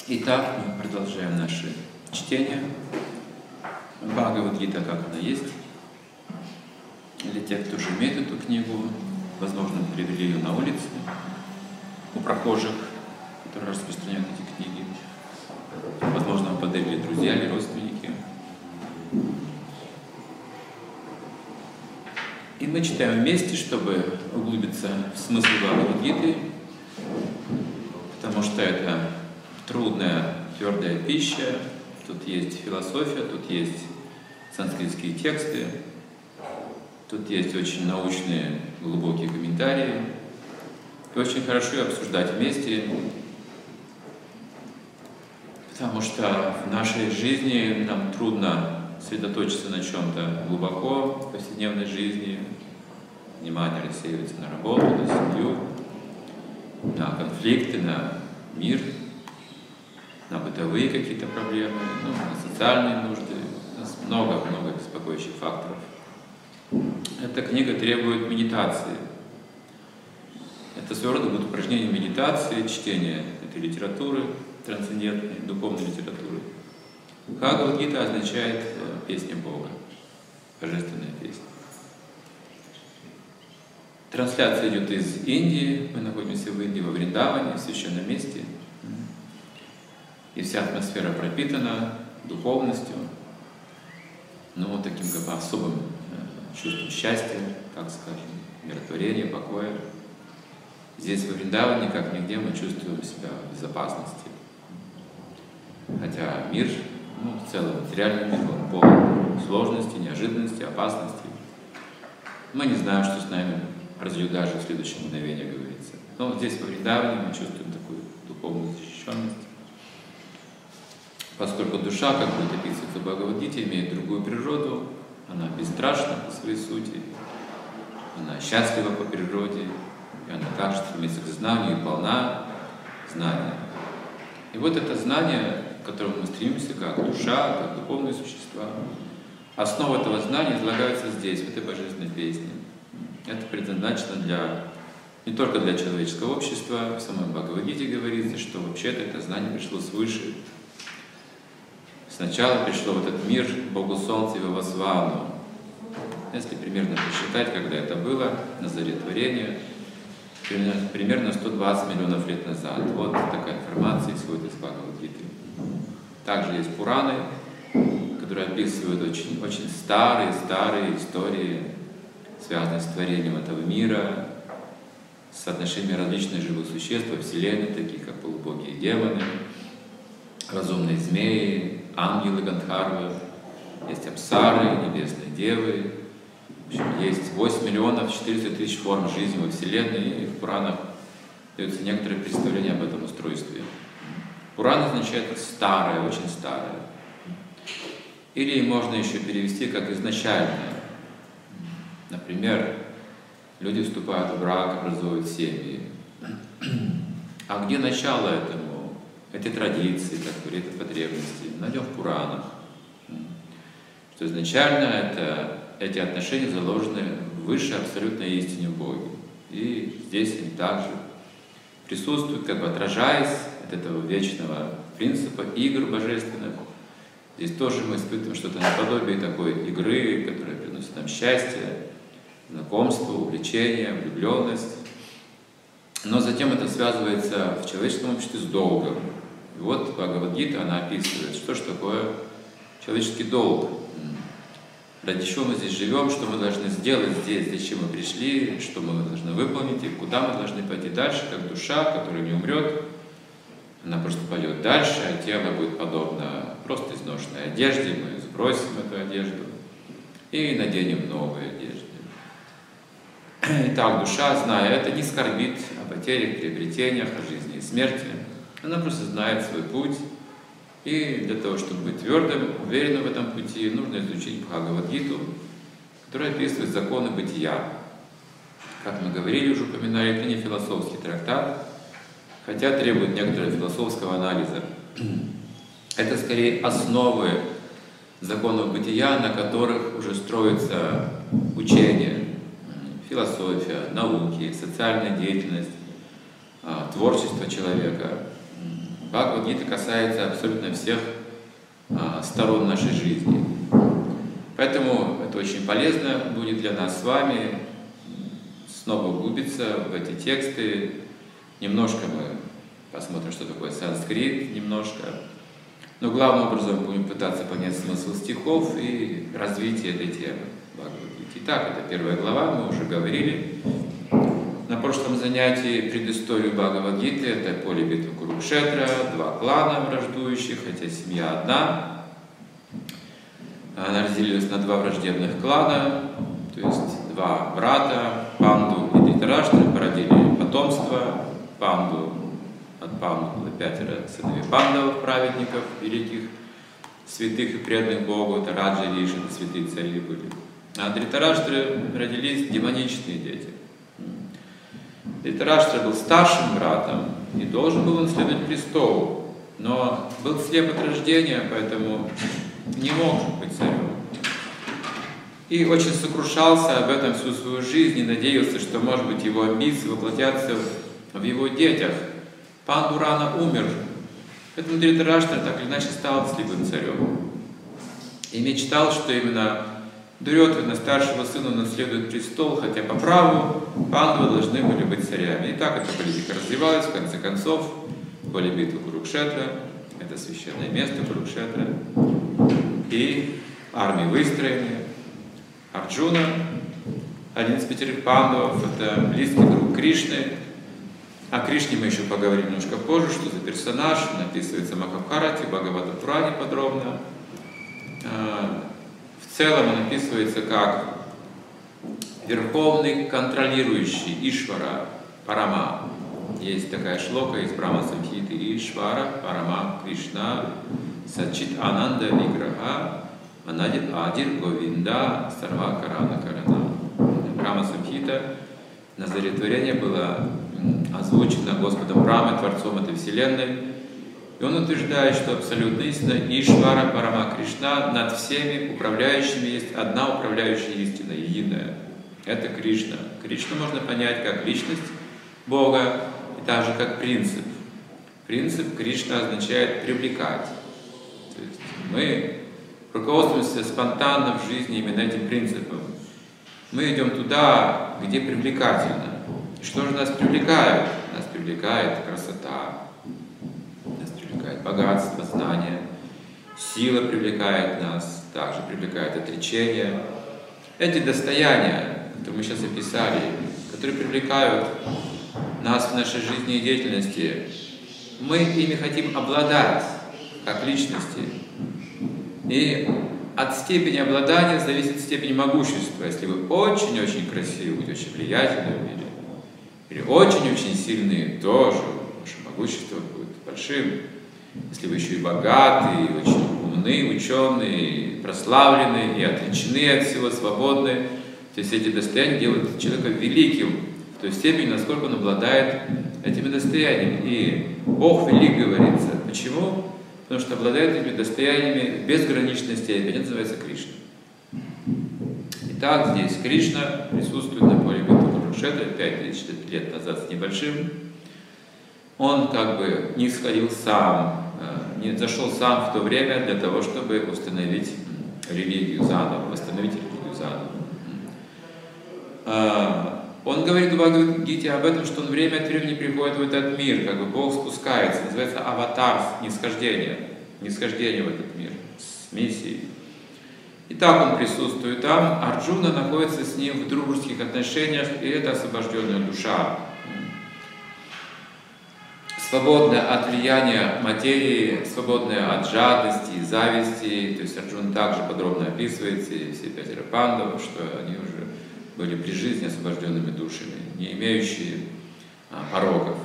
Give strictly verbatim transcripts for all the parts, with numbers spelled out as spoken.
Итак, мы продолжаем наше чтение Бхагавад-гита, как она есть. Для тех, кто уже имеет эту книгу, возможно, мы привели ее на улице, у прохожих, которые распространяют эти книги. Возможно, вам подарили друзья или родственники. И мы читаем вместе, чтобы углубиться в смысл Бхагавад-гиты, потому что это трудная, твердая пища. Тут есть философия, тут есть санскритские тексты, тут есть очень научные, глубокие комментарии. И очень хорошо их обсуждать вместе, потому что в нашей жизни нам трудно сосредоточиться на чем-то глубоко в повседневной жизни. Внимание рассеивается на работу, на семью, на конфликты, на мир, на бытовые какие-то проблемы, ну, на социальные нужды. У нас много-много беспокоящих факторов. Эта книга требует медитации. Это своего рода будет упражнение медитации, чтение этой литературы, трансцендентной, духовной литературы. Бхагавад-гита означает песня Бога, божественная песня. Трансляция идет из Индии. Мы находимся в Индии, во Вриндаване, в священном месте. И вся атмосфера пропитана духовностью, ну, вот таким как бы особым чувством счастья, так скажем, миротворения, покоя. Здесь, во Вриндаване, как нигде, мы чувствуем себя в безопасности. Хотя мир, ну, в целом, материальный мир, он полон сложностей, неожиданностей, опасностей. Мы не знаем, что с нами произойдет даже в следующее мгновение, говорится. Но вот здесь, во Вриндаване, мы чувствуем такую духовную защищенность. Поскольку душа, как будет описываться в Бхагавад-гите, имеет другую природу, она бесстрашна по своей сути, она счастлива по природе, и она также стремится к знанию и полна знания. И вот это знание, к которому мы стремимся, как душа, как духовные существа, основа этого знания излагается здесь, в этой божественной песне. Это предназначено для, не только для человеческого общества, в самой Бхагавад-гите говорится, что вообще-то это знание пришло свыше. Сначала пришло в этот мир Богу Солнца и Вивасвану. Если примерно посчитать, когда это было, на заре творения, примерно сто двадцать миллионов лет назад. Вот такая информация исходит из Бхагавад-гиты. Также есть Пураны, которые описывают очень, очень старые-старые истории, связанные с творением этого мира, с отношениями различных живых существ во Вселенной, таких как полубоги и демоны, разумные змеи, ангелы Гандхарвы, есть апсары, небесные девы. В общем, есть восемь миллионов четыреста тысяч форм жизни во Вселенной, и в Пуранах дается некоторое представление об этом устройстве. Пуран означает старое, очень старое. Или можно еще перевести как изначальное. Например, люди вступают в брак, образуют семьи. А где начало этому? Эти традиции, как говорит, эти потребности, найдем в Пуранах. Что изначально это, эти отношения заложены в высшей абсолютной истине в Боге. И здесь они также присутствуют, как бы отражаясь от этого вечного принципа игр божественных. Здесь тоже мы испытываем что-то наподобие такой игры, которая приносит нам счастье, знакомство, увлечение, влюбленность. Но затем это связывается в человеческом обществе с долгом. И вот Бхагавад-гита, она описывает, что же такое человеческий долг, ради чего мы здесь живем, что мы должны сделать здесь, зачем мы пришли, что мы должны выполнить и куда мы должны пойти дальше, как душа, которая не умрет, она просто пойдет дальше, а тело будет подобно просто изношенной одежде, мы сбросим эту одежду и наденем новую одежду. Итак, душа, зная это, не скорбит о потерях, приобретениях, о жизни и смерти. Она просто знает свой путь. И для того, чтобы быть твердым, уверенным в этом пути, нужно изучить Бхагавад-гиту, которая описывает законы бытия. Как мы говорили, уже упоминали, это не философский трактат, хотя требует некоторого философского анализа. Это скорее основы законов бытия, на которых уже строится учение. Философия, науки, социальная деятельность, творчество человека. Бхагавад-гита касается абсолютно всех а, сторон нашей жизни. Поэтому это очень полезно будет для нас с вами снова углубиться в эти тексты. Немножко мы посмотрим, что такое санскрит, немножко. Но главным образом будем пытаться понять смысл стихов и развитие этой темы Бхагавад-гиты. Итак, это первая глава, мы уже говорили на прошлом занятии предысторию Бхагавад-гиты. Это поле битвы Курукшетра, два клана враждующих, хотя семья одна. Она разделилась на два враждебных клана, то есть два брата, Панду и Дритараштра, породили потомство. Панду, от Панду было пятеро сыновей Пандавов, праведников, великих, святых и преданных Богу, это Раджа и Риши, святые цари были. А от Дритараштра родились демоничные дети. Дритараштра был старшим братом и должен был наследовать престол, но был слеп от рождения, поэтому не мог быть царем. И очень сокрушался об этом всю свою жизнь и надеялся, что, может быть, его амбиции воплотятся в его детях. Панду рано умер, поэтому Дритараштра так или иначе стал слепым царем. И мечтал, что именно Дурьодхана, старшего сына, наследует престол, хотя по праву Пандавы должны были быть царями. И так эта политика развивалась, в конце концов, поле битвы Курукшетра, это священное место Курукшетра, и армии выстроены. Арджуна, один из пятерых пандавов, это близкий друг Кришны. О Кришне мы еще поговорим немножко позже, что за персонаж, написывается в Махабхарате, в Бхагавата-пуране подробно. В целом он описывается как верховный контролирующий Ишвара Парама. Есть такая шлока из Брахма-самхиты: Ишвара Парама Кришна Сачит Ананда Виграха Анадит Адир Говинда Сарва Карана Карана. Брахма-самхита, Назаретворение было озвучено Господом Брамой, Творцом этой вселенной. И он утверждает, что абсолютная истина Ишвара Парама Кришна над всеми управляющими есть одна управляющая истина, единая. Это Кришна. Кришну можно понять как личность Бога и также как принцип. Принцип Кришна означает привлекать. То есть мы руководствуемся спонтанно в жизни именно этим принципом. Мы идем туда, где привлекательно. И что же нас привлекает? Нас привлекает красота, нас привлекает богатство, знание, сила привлекает нас, также привлекает отречение. Эти достояния, которые мы сейчас описали, которые привлекают нас в нашей жизни и деятельности, мы ими хотим обладать как личности. И от степени обладания зависит степень могущества. Если вы очень-очень красивы, будете очень влиятельны в мире, или очень-очень сильные, тоже ваше могущество будет большим. Если вы еще и богаты, и очень умны, ученые, прославлены, и отличены от всего, свободны, то есть эти достояния делают человека великим в той степени, насколько он обладает этими достояниями. И Бог велик, говорится. Почему? Потому что обладает этими достояниями в безграничной степени. Это называется Кришна. Итак, здесь Кришна присутствует на поле битвы Курукшетра пять тысяч лет назад с небольшим. Он как бы не сходил сам, не зашел сам в то время для того, чтобы установить религию заново, восстановить религию заново. Он говорит в Бхагавад-гите об этом, что он время от времени приходит в этот мир, как бы Бог спускается, называется аватар, нисхождение, нисхождение в этот мир с миссией. И так он присутствует там, Арджуна находится с ним в дружеских отношениях, и это освобожденная душа, свободная от влияния материи, свободная от жадности, зависти. То есть Арджуна также подробно описывается, и все пятеро пандавов, что они уже были при жизни освобожденными душами, не имеющие а, пороков.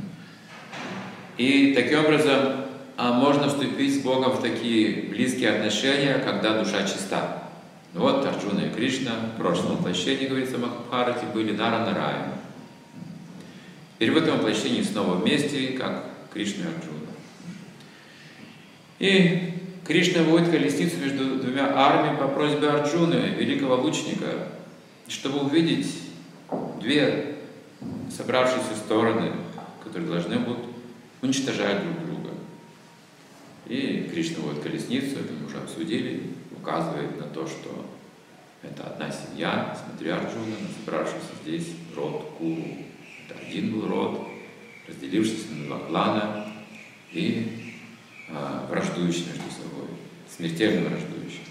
И таким образом а, можно вступить с Богом в такие близкие отношения, когда душа чиста. Вот Арджуна и Кришна в прошлом воплощении, говорится в Махабхарате, были Нара-Нараяна. Теперь в этом воплощении снова вместе, как Кришна и Арджуна. И Кришна вводит колесницу между двумя армиями по просьбе Арджуны, великого лучника, чтобы увидеть две собравшиеся стороны, которые должны будут уничтожать друг друга. Кришна водит колесницу, это мы уже обсудили, указывает на то, что это одна семья. Смотри, Арджуна, спрашивается здесь род Куру. Это один был род, разделившийся на два клана и а, враждующий между собой, смертельно враждующий.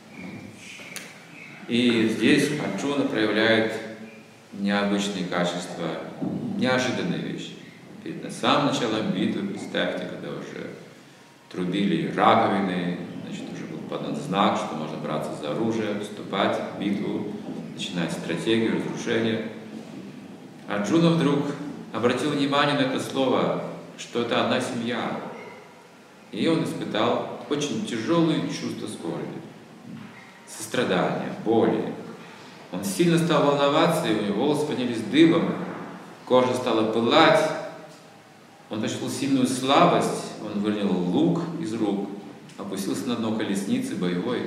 И здесь Арджуна проявляет необычные качества, неожиданные вещи. Перед самым началом битвы, представьте, когда уже трубили раковины, значит, уже был подан знак, что можно браться за оружие, вступать в битву, начинать стратегию разрушения. Арджуна вдруг обратил внимание на это слово, что это одна семья. И он испытал очень тяжелые чувства скорби, сострадания, боли. Он сильно стал волноваться, и у него волосы поднялись дыбом, кожа стала пылать. Он почувствовал сильную слабость, он выронил лук из рук, опустился на дно колесницы боевой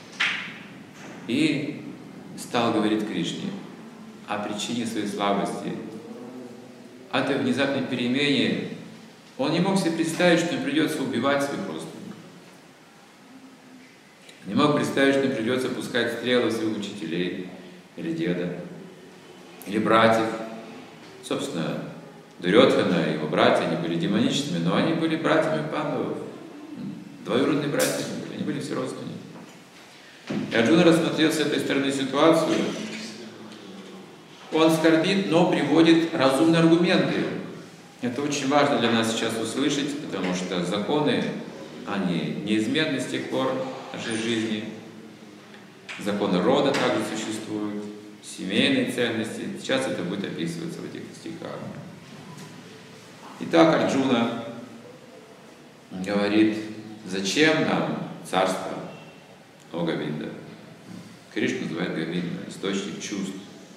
и стал говорить Кришне о причине своей слабости. От этой внезапной перемене он не мог себе представить, что ему придется убивать своих родственников. Не мог представить, что ему придется пускать стрелы в своих учителей, или деда, или братьев. Собственно, Дурьодхана и его братья, они были демоничными, но они были братьями Пандавов, двоюродные братья, они были все родственники. И Арджуна рассмотрел с этой стороны ситуацию. Он скорбит, но приводит разумные аргументы. Это очень важно для нас сейчас услышать, потому что законы, они неизменны с тех пор в нашей жизни. Законы рода также существуют, семейные ценности. Сейчас это будет описываться в этих стихах. Итак, Арджуна говорит, зачем нам царство, о Говинда? Кришна называет Говинда, источник чувств.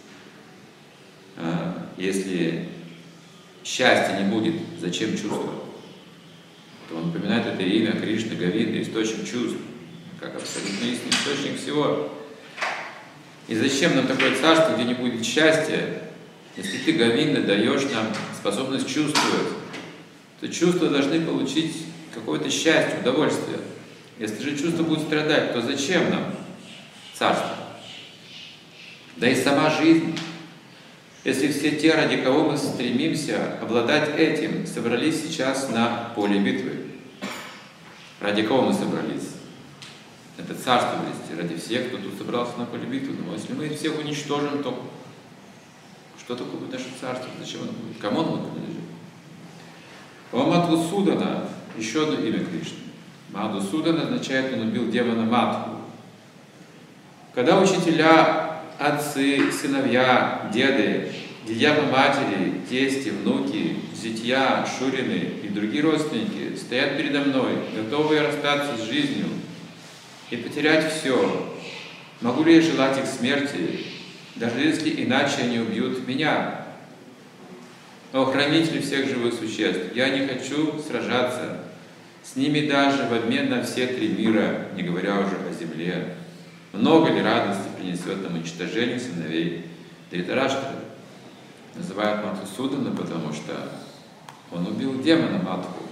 Если счастья не будет, зачем чувства? То он упоминает это имя Кришна, Говинда, источник чувств, как абсолютно истинный источник всего. И зачем нам такое царство, где не будет счастья? Если ты, Говинда, даешь нам способность чувствовать, то чувства должны получить какое-то счастье, удовольствие. Если же чувства будут страдать, то зачем нам царство? Да и сама жизнь. Если все те, ради кого мы стремимся обладать этим, собрались сейчас на поле битвы. Ради кого мы собрались? Это царство близости, ради всех, кто тут собрался на поле битвы. Но если мы их всех уничтожим, то что такое будет наше царство? Зачем оно будет? Кому оно будет принадлежит? У Мадхусудана еще одно имя Кришны. Мадхусудана означает, он убил демона Мадху. Когда учителя, отцы, сыновья, деды, дядя матери, тести, внуки, зятья, шурины и другие родственники стоят передо мной, готовые расстаться с жизнью и потерять все, могу ли я желать их смерти, даже если иначе они убьют меня? О, хранитель всех живых существ, я не хочу сражаться с ними даже в обмен на все три мира, не говоря уже о земле. Много ли радости принесет нам уничтожение сыновей Дритараштра? Называют Мадхусудана, потому что он убил демона Мадху.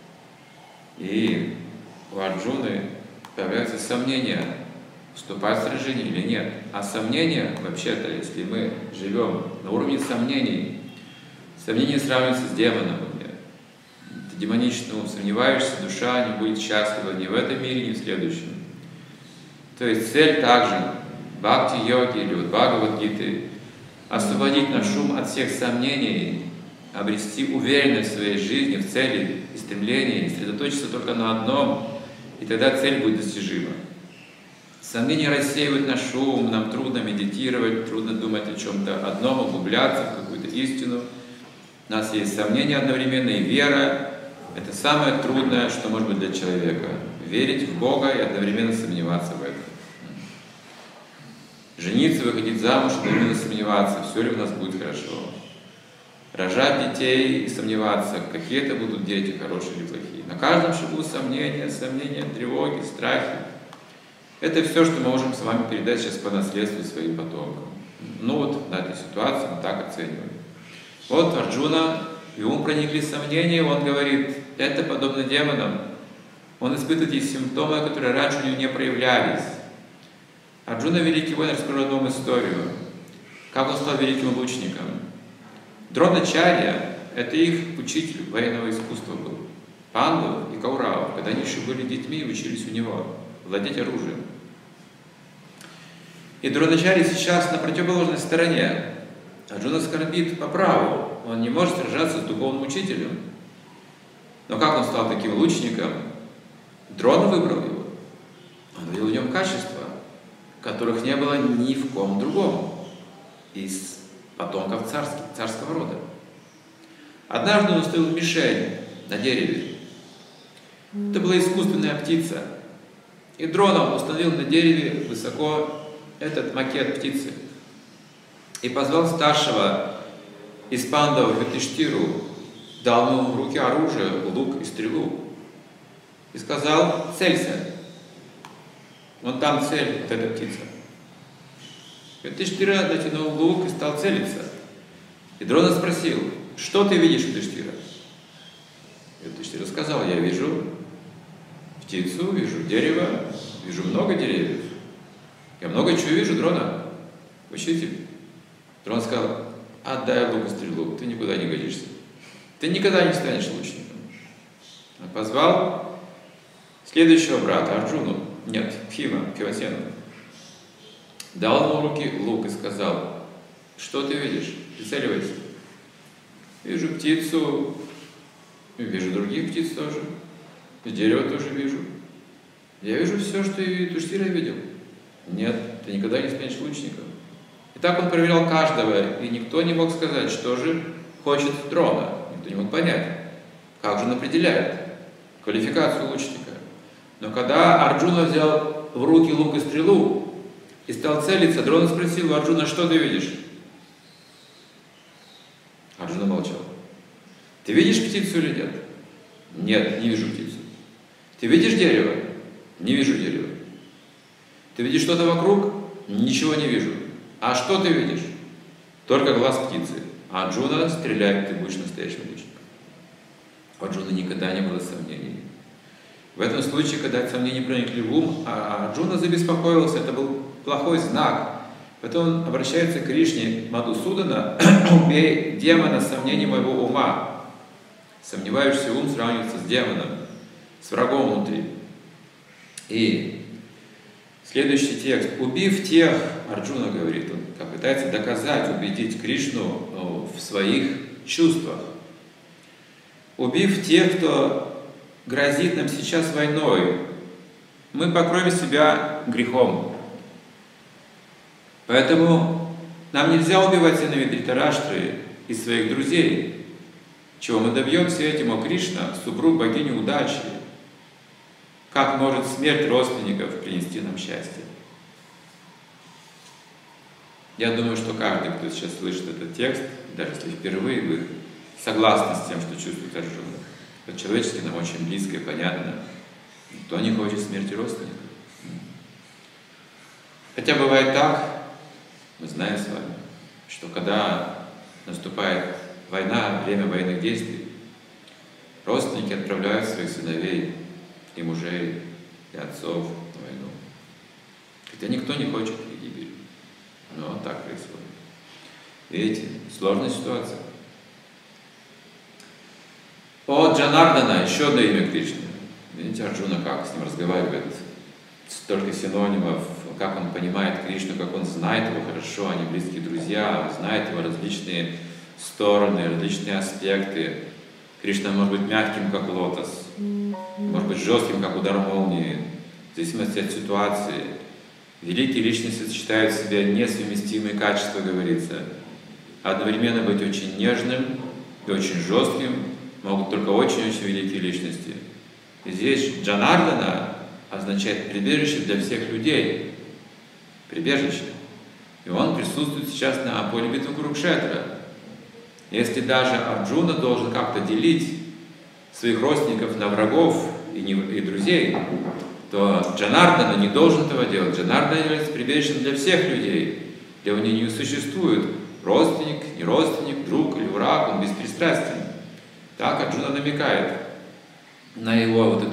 И у Арджуны появляются сомнения, вступать в сражение или нет. А сомнения, вообще-то, если мы живем на уровне сомнений, сомнения сравниваются с демоном. Ты демонично сомневаешься, душа не будет счастлива ни в этом мире, ни в следующем. То есть цель также бхакти-йоги или вот Бхагавад-гиты освободить наш ум от всех сомнений, обрести уверенность в своей жизни, в цели и стремлении, сосредоточиться только на одном, и тогда цель будет достижима. Сомнения рассеивают наш ум, нам трудно медитировать, трудно думать о чем-то одном, углубляться в какую-то истину. У нас есть сомнения одновременно, и вера – это самое трудное, что может быть для человека. Верить в Бога и одновременно сомневаться в этом. Жениться, выходить замуж, одновременно сомневаться, все ли у нас будет хорошо. Рожать детей и сомневаться, какие это будут дети, хорошие или плохие. На каждом шагу сомнения, сомнения, тревоги, страхи. Это все, что мы можем с вами передать сейчас по наследству своим потомкам. Ну вот на этой ситуации мы так оцениваем. Вот Арджуна, и ум проникли сомнения, он говорит, это подобно демонам. Он испытывает эти симптомы, которые раньше у него не проявлялись. Арджуна, великий воин, расскажу одну историю. Как он стал великим лучником. Дроначарья – это их учитель военного искусства был. Пандав и Каурав, когда они еще были детьми, учились у него владеть оружием. И Дроначарья сейчас на противоположной стороне. Арджуна скорбит по праву. Он не может сражаться с духовным учителем. Но как он стал таким лучником? Дрона выбрал его. Он видел в нем качества, которых не было ни в ком другом из потомков царских, царского рода. Однажды он установил мишень на дереве. Это была искусственная птица. И Дрона установил на дереве высоко этот макет птицы. И позвал старшего из пандавов Юдхиштхиру, дал ему в руки оружие, лук и стрелу. И сказал: целься. Вон там цель, вот эта птица. Юдхиштхира натянул лук и стал целиться. И Дрона спросил: что ты видишь, Юдхиштхира? Юдхиштхира сказал: я вижу птицу, вижу дерево, вижу много деревьев. Я много чего вижу, Дрона, учитель. Дрона сказал: отдай лук и стрелу, ты никуда не годишься. Ты никогда не станешь лучником. Он позвал следующего брата, Арджуну, нет, Бхима, Бхимасену. Дал ему в руки лук и сказал: что ты видишь? Прицеливайся. Вижу птицу, вижу других птиц тоже, дерево тоже вижу. Я вижу все, что и Юдхиштхира видел. Нет, ты никогда не станешь лучником. И так он проверял каждого, и никто не мог сказать, что же хочет Дрона. Никто не мог понять, как же он определяет квалификацию лучника. Но когда Арджуна взял в руки лук и стрелу и стал целиться, Дрона спросил у Арджуна: что ты видишь? Арджуна молчал. Ты видишь птицу или нет? Нет, не вижу птицу. Ты видишь дерево? Не вижу дерева. Ты видишь что-то вокруг? Ничего не вижу. А что ты видишь? Только глаз птицы. А Арджуна стреляет, ты будешь настоящим лучником. У Арджуны никогда не было сомнений. В этом случае, когда сомнения проникли в ум, а Арджуна забеспокоился, это был плохой знак. Потом он обращается к Кришне: Мадусудана, убей демона сомнений моего ума. Сомневающийся ум сравнивается с демоном, с врагом внутри. И следующий текст. Убив тех, Арджуна говорит, он как пытается доказать, убедить Кришну в своих чувствах. Убив тех, кто грозит нам сейчас войной, мы покроем себя грехом. Поэтому нам нельзя убивать сыновей Дритараштры и своих друзей. Чего мы добьемся этим, о Кришна, супруг богини удачи? Как может смерть родственников принести нам счастье? Я думаю, что каждый, кто сейчас слышит этот текст, даже если впервые, вы согласны с тем, что чувствует Арджуна. По-человечески нам очень близко и понятно. Никто не хочет смерти родственников. Хотя бывает так, мы знаем с вами, что когда наступает война, время военных действий, родственники отправляют своих сыновей и мужей, и отцов на войну. Хотя никто не хочет их гибели. Но так происходит. Видите, сложная ситуация. О Джанардана, еще одно имя Кришны. Видите, Арджуна как с ним разговаривает. Столько синонимов, как он понимает Кришну, как он знает его хорошо, они близкие друзья, знает его различные стороны, различные аспекты. Кришна может быть мягким, как лотос, может быть жестким, как удар молнии, в зависимости от ситуации. Великие личности сочетают в себе несовместимые качества, говорится. Одновременно быть очень нежным и очень жестким могут только очень-очень великие личности. И здесь Джанардана означает прибежище для всех людей. Прибежище. И он присутствует сейчас на поле битвы Курукшетра. Если даже Арджуна должен как-то делить своих родственников на врагов и, не, и друзей, то Джанардана не должен этого делать. Джанардана является прибежищем для всех людей. Для него не существует родственник, не родственник, друг или враг, он беспристрастен. Так Арджуна намекает на его вот эту беспристрастность.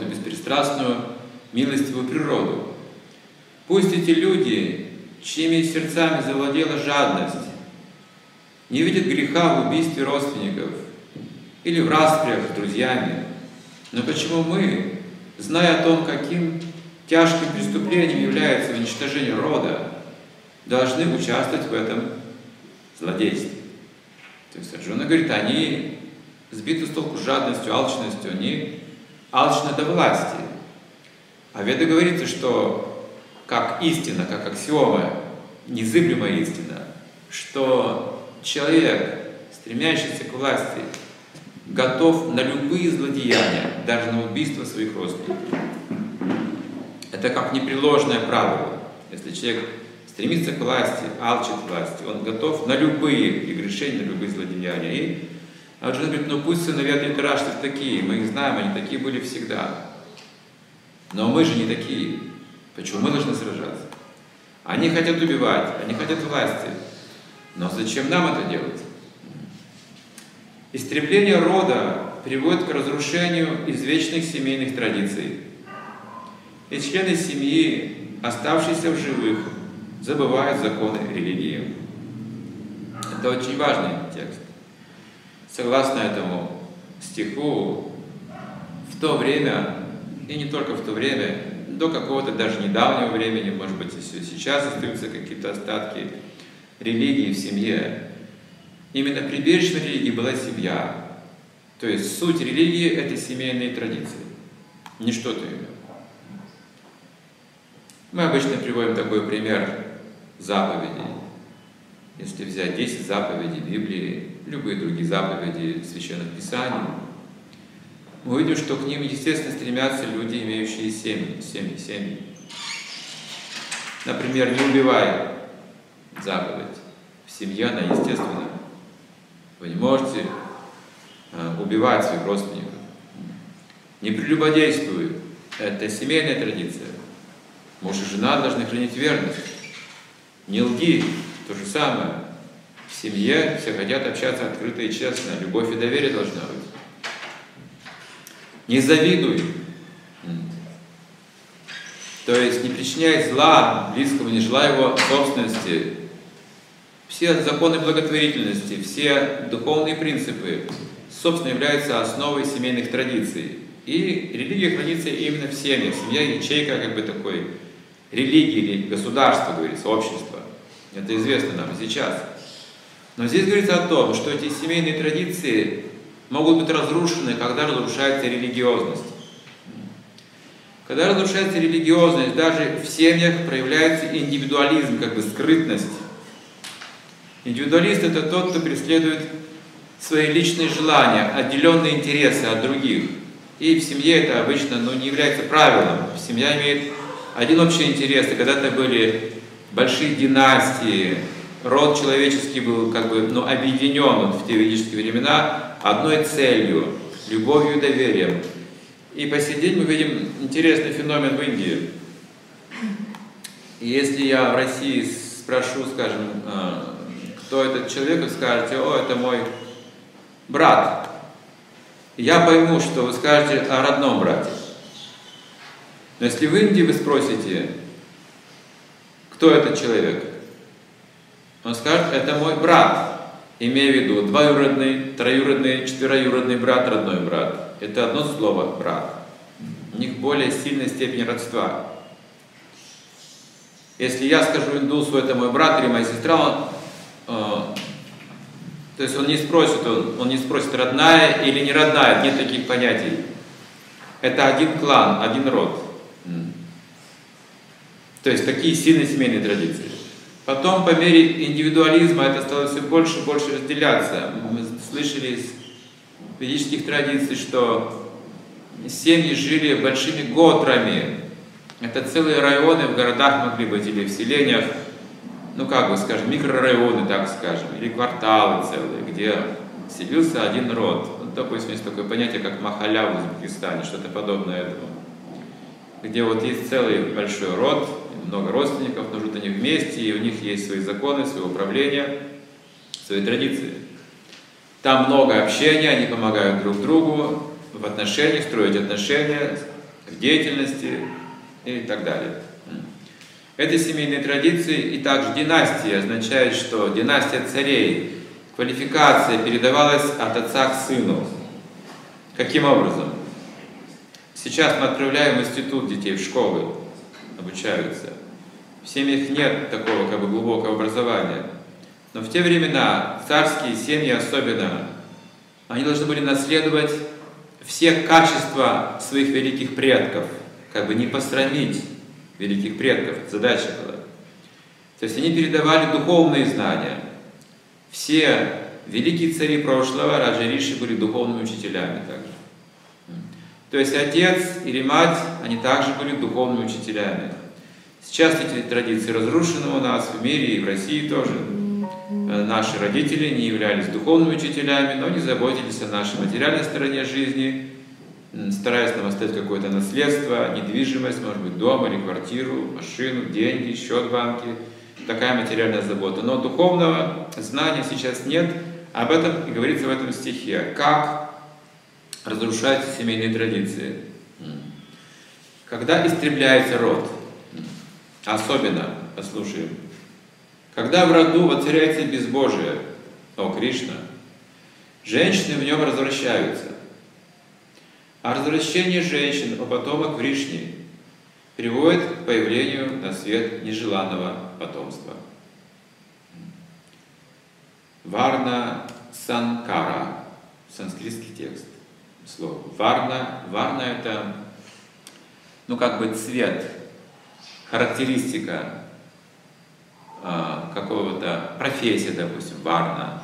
бесстрастную, милостивую природу. Пусть эти люди, чьими сердцами завладела жадность, не видят греха в убийстве родственников или в распрях с друзьями. Но почему мы, зная о том, каким тяжким преступлением является уничтожение рода, должны участвовать в этом злодействе? То есть Арджуна говорит, они сбиты с толку жадностью, алчностью, они алчны до власти. А в Веде говорится, что как истина, как аксиома, незыблемая истина, что человек, стремящийся к власти, готов на любые злодеяния, даже на убийство своих родственников. Это как непреложное правило. Если человек стремится к власти, алчит власти, он готов на любые прегрешения, на любые злодеяния. И Арджуна говорит, ну пусть сыновья Дритараштра такие, мы их знаем, они такие были всегда. Но мы же не такие. Почему мы должны сражаться? Они хотят убивать, они хотят власти. Но зачем нам это делать? Истребление рода приводит к разрушению извечных семейных традиций. И члены семьи, оставшиеся в живых, забывают законы религии. Это очень важный текст. Согласно этому стиху, в то время, и не только в то время, до какого-то даже недавнего времени, может быть, и сейчас остаются какие-то остатки религии в семье. Именно прибежищем религии была семья. То есть суть религии – это семейные традиции, не что-то иное. Мы обычно приводим такой пример заповедей. Если взять десять заповедей Библии, любые другие заповеди Священных Писаний, мы увидим, что к ним, естественно, стремятся люди, имеющие семьи. семьи, семьи. Например, не убивай заповедь. В семье она естественна. Вы не можете убивать своих родственников. Не прелюбодействуй. Это семейная традиция. Муж и жена должны хранить верность. Не лги. То же самое. В семье все хотят общаться открыто и честно. Любовь и доверие должна быть. Не завидуй. То есть не причиняй зла близкому, не желай его собственности. Все законы благотворительности, все духовные принципы, собственно, являются основой семейных традиций. И религия хранится именно в семьях. Семья – ячейка как бы такой религии или государства, говорится, общества. Это известно нам сейчас. Но здесь говорится о том, что эти семейные традиции могут быть разрушены, когда разрушается религиозность. Когда разрушается религиозность, даже в семьях проявляется индивидуализм, как бы скрытность. Индивидуалист – это тот, кто преследует свои личные желания, отделенные интересы от других. И в семье это обычно ну, не является правилом. Семья имеет один общий интерес. И когда-то были большие династии, род человеческий был как бы ну, объединен вот, в те ведические времена одной целью – любовью и доверием. И по сей день мы видим интересный феномен в Индии. И если я в России спрошу, скажем, кто этот человек, вы скажете, о, это мой брат. Я пойму, что вы скажете о родном брате. Но если в Индии вы спросите, кто этот человек, он скажет, это мой брат, имея в виду двоюродный, троюродный, четвероюродный брат, родной брат. Это одно слово брат. У них более сильная степень родства. Если я скажу индусу, это мой брат или моя сестра, он, э, то есть он не спросит, он, он не спросит, родная или не родная, нет таких понятий. Это один клан, один род. То есть такие сильные семейные традиции. Потом по мере индивидуализма это стало все больше и больше разделяться. Мы слышали из ведических традиций, что семьи жили большими готрами. Это целые районы в городах могли быть или в селениях, ну как бы скажем, микрорайоны, так скажем, или кварталы целые, где селился один род. Вот, допустим, есть такое понятие, как махаля в Узбекистане, что-то подобное этому. Где вот есть целый большой род, много родственников, но живут они вместе, и у них есть свои законы, свое управление, свои традиции. Там много общения, они помогают друг другу в отношениях, строить отношения, в деятельности и так далее. Это семейные традиции, и также династия означает, что династия царей, квалификация передавалась от отца к сыну. Каким образом? Сейчас мы отправляем в институт детей, в школы, обучаются. В семьях нет такого как бы глубокого образования. Но в те времена, царские семьи особенно, они должны были наследовать все качества своих великих предков, как бы не посрамить великих предков, задача была. То есть они передавали духовные знания. Все великие цари прошлого, Раджа Риши, были духовными учителями также. То есть отец или мать, они также были духовными учителями. Сейчас эти традиции разрушены у нас в мире и в России тоже. Наши родители не являлись духовными учителями, но не заботились о нашей материальной стороне жизни, стараясь нам оставить какое-то наследство, недвижимость, может быть, дом или квартиру, машину, деньги, счет в банке. Такая материальная забота. Но духовного знания сейчас нет. Об этом и говорится в этом стихе. Как разрушаются семейные традиции? Когда истребляется род. Особенно, послушаем, когда в роду воцаряется безбожие, о Кришна, женщины в нем развращаются. А развращение женщин, о потомок Кришны, приводит к появлению на свет нежеланного потомства. Варна Санкара, санскритский текст, слово. Варна, варна это, ну как бы цвет, характеристика а, какого-то профессии, допустим, варна.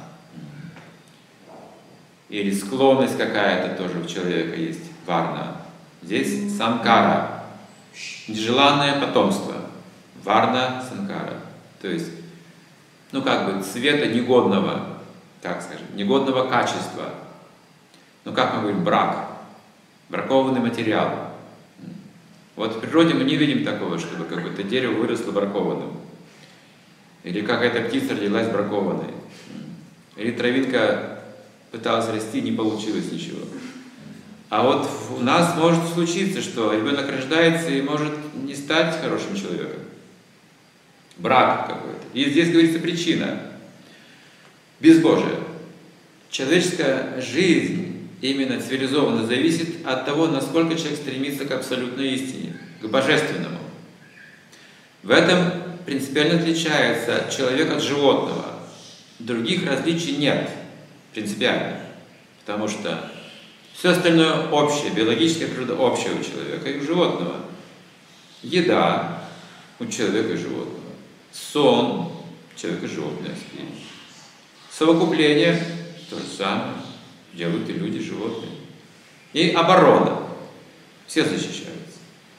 Или склонность какая-то тоже у человека есть, варна. Здесь санкара, нежеланное потомство. Варна санкара. То есть, ну как бы цвета негодного, так скажем, негодного качества. Ну как мы говорим, брак, бракованный материал. Вот в природе мы не видим такого, чтобы какое-то дерево выросло бракованным. Или какая-то птица родилась бракованной. Или травинка пыталась расти, не получилось ничего. А вот у нас может случиться, что ребенок рождается и может не стать хорошим человеком. Брак какой-то. И здесь говорится причина. Безбожие. Человеческая жизнь именно цивилизованно зависит от того, насколько человек стремится к абсолютной истине, к божественному. В этом принципиально отличается человек от животного. Других различий нет принципиально, потому что все остальное общее, биологическая природа общая у человека и у животного. Еда у человека и животного. Сон человек и животное спит. Совокупление то же самое делают и люди, и животные. И оборона. Все защищаются.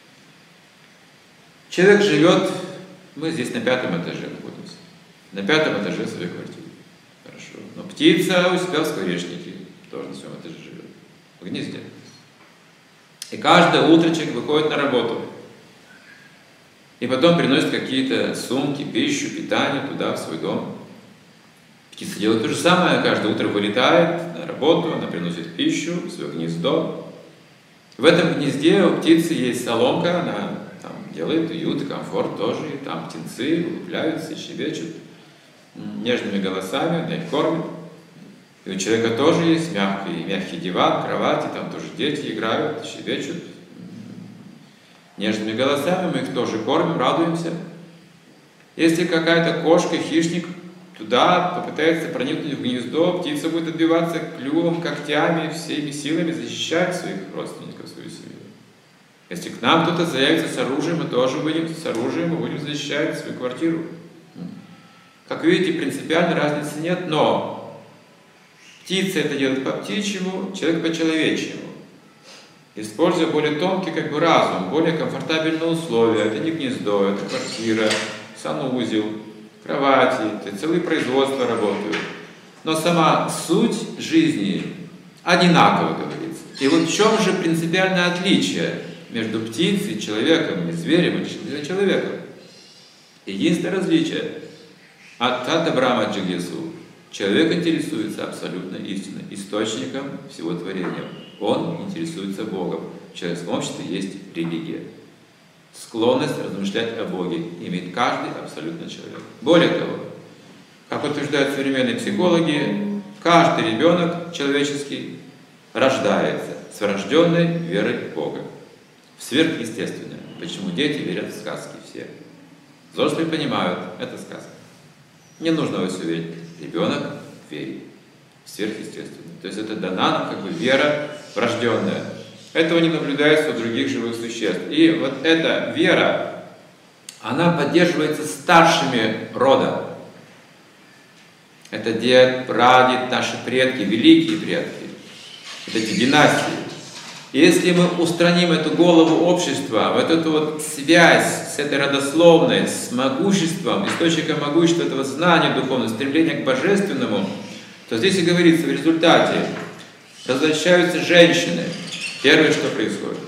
Человек живет, мы здесь на пятом этаже находимся, на пятом этаже своей квартиры. Хорошо. Но птица у себя в скворечнике тоже на своем этаже живет, в гнезде. И каждое утро человек выходит на работу. И потом приносит какие-то сумки, пищу, питание туда, в свой дом. Птица делает то же самое, каждое утро вылетает на работу, она приносит пищу в свое гнездо. В этом гнезде у птицы есть соломка, она там делает уют и комфорт тоже, и там птенцы улыбляются и щебечут нежными голосами, она их кормит. И у человека тоже есть мягкий, мягкий диван, кровать, и там тоже дети играют, щебечут нежными голосами, мы их тоже кормим, радуемся. Если какая-то кошка, хищник туда попытается проникнуть в гнездо, птица будет отбиваться клювом, когтями, всеми силами защищать своих родственников, свою семью. Если к нам кто-то заявится с оружием, мы тоже будем с оружием, мы будем защищать свою квартиру. Как видите, принципиальной разницы нет, но птица это делает по птичьему, человек по человечьему. Используя более тонкий как бы разум, более комфортабельные условия. Это не гнездо, это квартира, санузел, кровати, это целые производства работают. Но сама суть жизни одинакова, говорится. И вот в чем же принципиальное отличие между птицей, человеком, и зверем и человеком? Единственное различие от Тата Брахма Джигьясу. Человек интересуется абсолютно истиной, источником всего творения. Он интересуется Богом. в человеческом обществе есть религия. Склонность размышлять о Боге имеет каждый абсолютно человек. Более того, как утверждают современные психологи, каждый ребенок человеческий рождается с врожденной верой в Бога, в сверхъестественное. Почему дети верят в сказки все? Взрослые понимают, это сказка. Не нужно во все верить. Ребенок верит в сверхъестественное. То есть это дана нам как бы вера врожденная. Этого не наблюдается у других живых существ. И вот эта вера, она поддерживается старшими рода. Это дед, прадед, наши предки, великие предки. Вот эти династии. И если мы устраним эту голову общества, вот эту вот связь с этой родословной, с могуществом, источником могущества этого знания духовного, стремления к божественному, то здесь и говорится, в результате развращаются женщины. Первое, что происходит.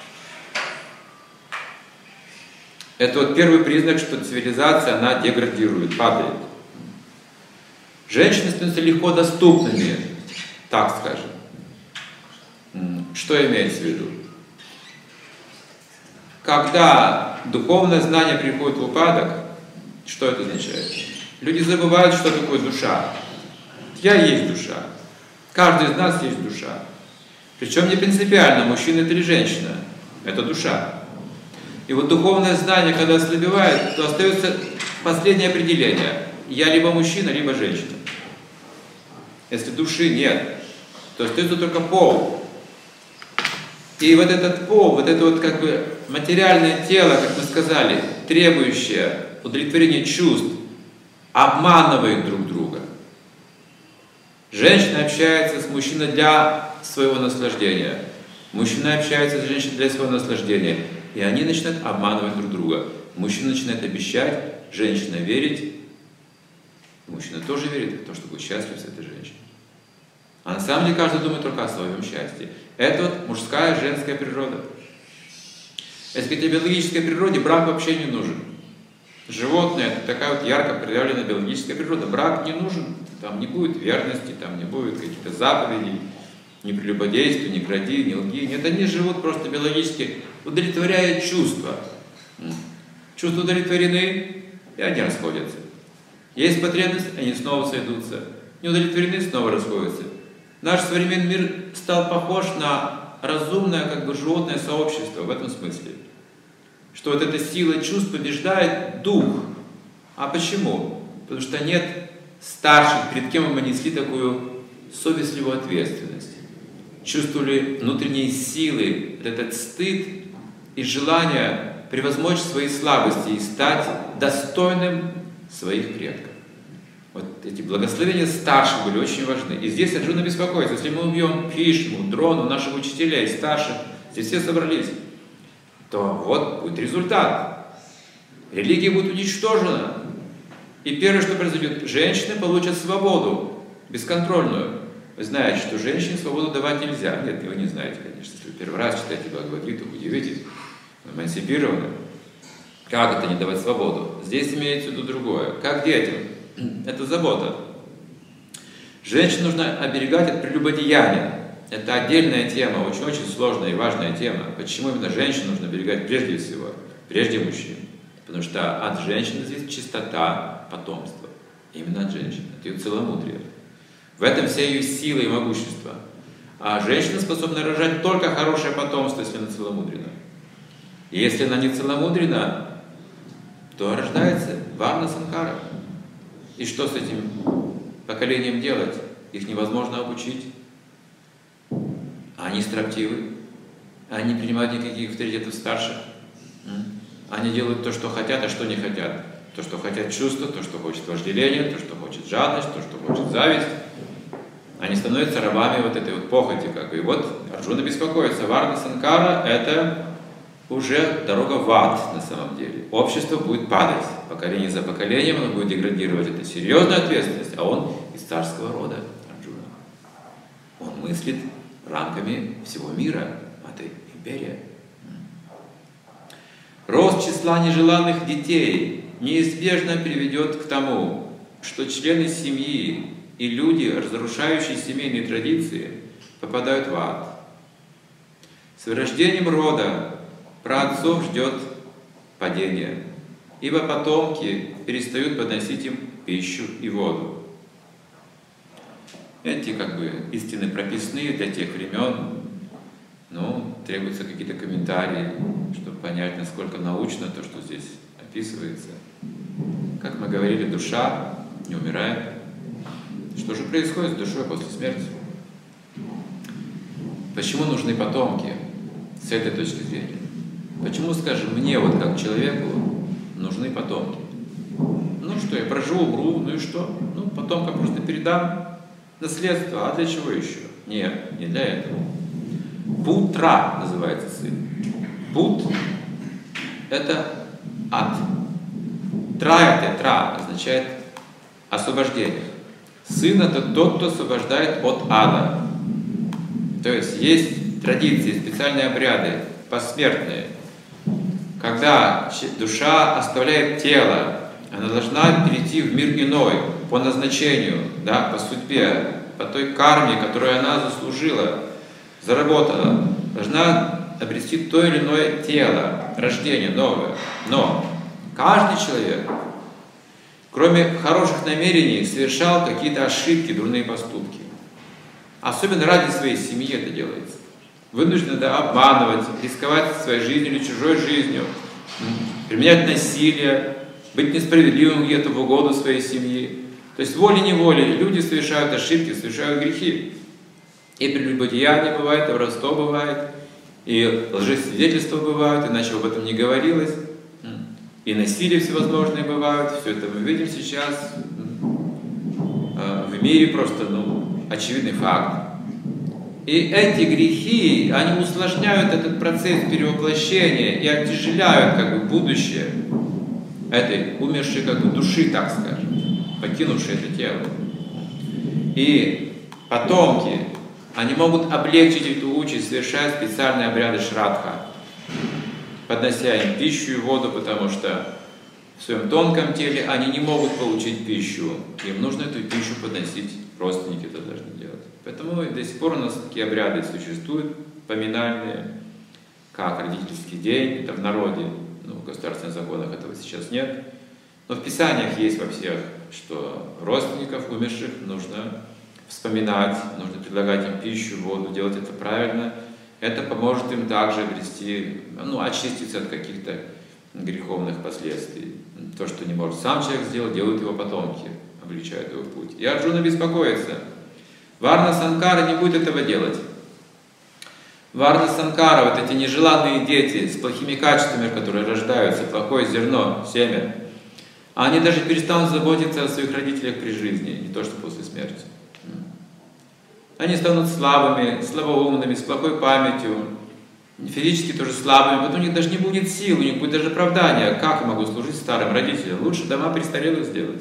Это вот первый признак, что цивилизация, она деградирует, падает. Женщины становятся легко доступными, так скажем. Что имеется в виду? Когда духовное знание приходит в упадок, что это означает? Люди забывают, что такое душа. Я есть душа. Каждый из нас есть душа. Причем не принципиально, мужчина это или женщина. Это душа. И вот духовное знание, когда ослабевает, то остается последнее определение. Я либо мужчина, либо женщина. Если души нет, то остается только пол. И вот этот пол, вот это вот как бы материальное тело, как мы сказали, требующее удовлетворения чувств, обманывает друг друга. Женщина общается с мужчиной для своего наслаждения. Мужчина общается с женщиной для своего наслаждения. И они начинают обманывать друг друга. Мужчина начинает обещать, женщина верить. Мужчина тоже верит в то, что будет счастлив с этой женщиной. А на самом деле каждый думает только о своем счастье. Это вот мужская, женская природа. Если говорить о биологической природе, брак вообще не нужен. Животное – это такая вот ярко проявленная биологическая природа. Брак не нужен. Там не будет верности, там не будет каких-то заповедей, ни прелюбодействия, ни кради, ни лги. Нет, они живут просто биологически, удовлетворяя чувства. Чувства удовлетворены, и они расходятся. Есть потребность, они снова сойдутся. Не удовлетворены, снова расходятся. Наш современный мир стал похож на разумное, как бы, животное сообщество в этом смысле. Что вот эта сила чувств побеждает дух. А почему? Потому что нет старших, перед кем мы несли такую совестливую ответственность. Чувствовали внутренние силы, вот этот стыд и желание превозмочь свои слабости и стать достойным своих предков. Вот эти благословения старших были очень важны. И здесь Арджуна беспокоится. Если мы убьем Бхишму, Дрону, наших учителей, старших, здесь все собрались, то вот будет результат. Религия будет уничтожена. И первое, что произойдет, женщины получат свободу бесконтрольную. Вы знаете, что женщине свободу давать нельзя. Нет, вы не знаете, конечно. Если вы первый раз читаете Бхагавад-гиту, удивитесь, эмансипированы. Как это не давать свободу? Здесь имеется в виду другое. Как детям. Это забота. Женщину нужно оберегать от прелюбодеяния. Это отдельная тема, очень-очень сложная и важная тема. Почему именно женщину нужно оберегать прежде всего, прежде мужчин? Потому что от женщины зависит чистота потомства. Именно от женщины, от ее целомудрия. В этом вся ее сила и могущество. А женщина способна рожать только хорошее потомство, если она целомудрена. И если она не целомудрена, то рождается варна санкара. И что с этим поколением делать? Их невозможно обучить. Они строптивы. Они не принимают никаких авторитетов старших. Они делают то, что хотят, а что не хотят. То, что хотят чувства, то, что хочет вожделение, то, что хочет жадность, то, что хочет зависть. Они становятся рабами вот этой вот похоти. Как бы. И вот Арджуна беспокоится. Варна санкара – это уже дорога в ад на самом деле. Общество будет падать. Поколение за поколением оно будет деградировать. Это серьезная ответственность. А он из царского рода, Арджуна. Он мыслит рамками всего мира. Это империя. Рост числа нежеланных детей неизбежно приведет к тому, что члены семьи и люди, разрушающие семейные традиции, попадают в ад. С вырождением рода праотцов ждет падение, ибо потомки перестают подносить им пищу и воду. Эти как бы истины прописные для тех времен, но требуются какие-то комментарии, чтобы понять, насколько научно то, что здесь описывается. Как мы говорили, душа не умирает. Что же происходит с душой после смерти? Почему нужны потомки с этой точки зрения? Почему, скажем, мне, вот как человеку, нужны потомки? Ну что, я проживу, умру, ну и что? Ну, потомкам просто передам наследство, а для чего еще? Нет, не для этого. Путра называется сын. Пут – это ад. Тра – это тра, означает освобождение. Сын – это тот, кто освобождает от ада. То есть есть традиции, специальные обряды, посмертные. Когда душа оставляет тело, она должна перейти в мир иной, по назначению, да, по судьбе, по той карме, которую она заслужила, заработала. Должна обрести то или иное тело, рождение новое. Но каждый человек, кроме хороших намерений, совершал какие-то ошибки, дурные поступки. Особенно ради своей семьи это делается. Вынуждены, да, обманывать, рисковать своей жизнью или чужой жизнью, применять насилие, быть несправедливым где-то в угоду своей семьи. То есть волей-неволей люди совершают ошибки, совершают грехи. И прелюбодеяние бывает, и воровство бывает, и лжесвидетельства бывают, иначе об этом не говорилось. И насилие всевозможные бывают. Все это мы видим сейчас в мире, просто, ну, очевидный факт. И эти грехи, они усложняют этот процесс перевоплощения и оттяжеляют как бы будущее этой умершей как бы души, так скажем, покинувшей это тело. И потомки, они могут облегчить эту участь, совершая специальные обряды шрадха, поднося им пищу и воду, потому что в своем тонком теле они не могут получить пищу. Им нужно эту пищу подносить, родственники это должны делать. Поэтому до сих пор у нас такие обряды существуют, поминальные, как родительский день, это в народе, ну, в государственных законах этого сейчас нет. Но в Писаниях есть во всех, что родственников умерших нужно вспоминать, нужно предлагать им пищу, воду, делать это правильно. Это поможет им также обрести, ну, очиститься от каких-то греховных последствий. То, что не может сам человек сделать, делают его потомки, облегчают его путь. И Арджуна беспокоится. Варна Санкара не будет этого делать. Варна Санкара, вот эти нежеланные дети с плохими качествами, которые рождаются, плохое зерно, семя, они даже перестанут заботиться о своих родителях при жизни, не то что после смерти. Они станут слабыми, слабоумными, с плохой памятью, физически тоже слабыми, потом у них даже не будет сил, у них будет даже оправдания. Как я могу служить старым родителям? Лучше дома престарелых сделать.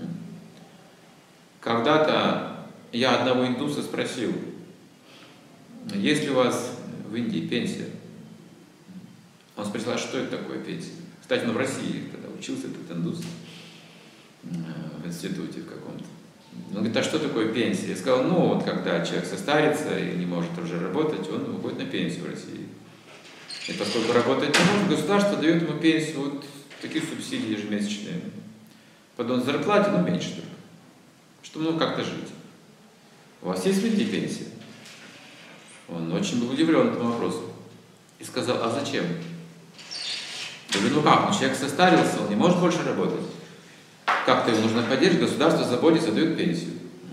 Когда-то я одного индуса спросил, есть ли у вас в Индии пенсия? Он спросил, а что это такое пенсия? Кстати, он в России тогда учился, этот индус, в институте в каком-то. Он говорит, а что такое пенсия? Я сказал, ну вот когда человек состарится и не может уже работать, он уходит на пенсию в России. И поскольку работать не может, государство дает ему пенсию, вот такие субсидии ежемесячные. Потом зарплате, ну меньше только, чтобы ну как-то жить. У вас есть люди пенсия? Он очень был удивлен этому вопросу. И сказал, а зачем? Я говорю, ну как, ну человек состарился, он не может больше работать. Как-то его нужно поддерживать, государство заботится, дает пенсию.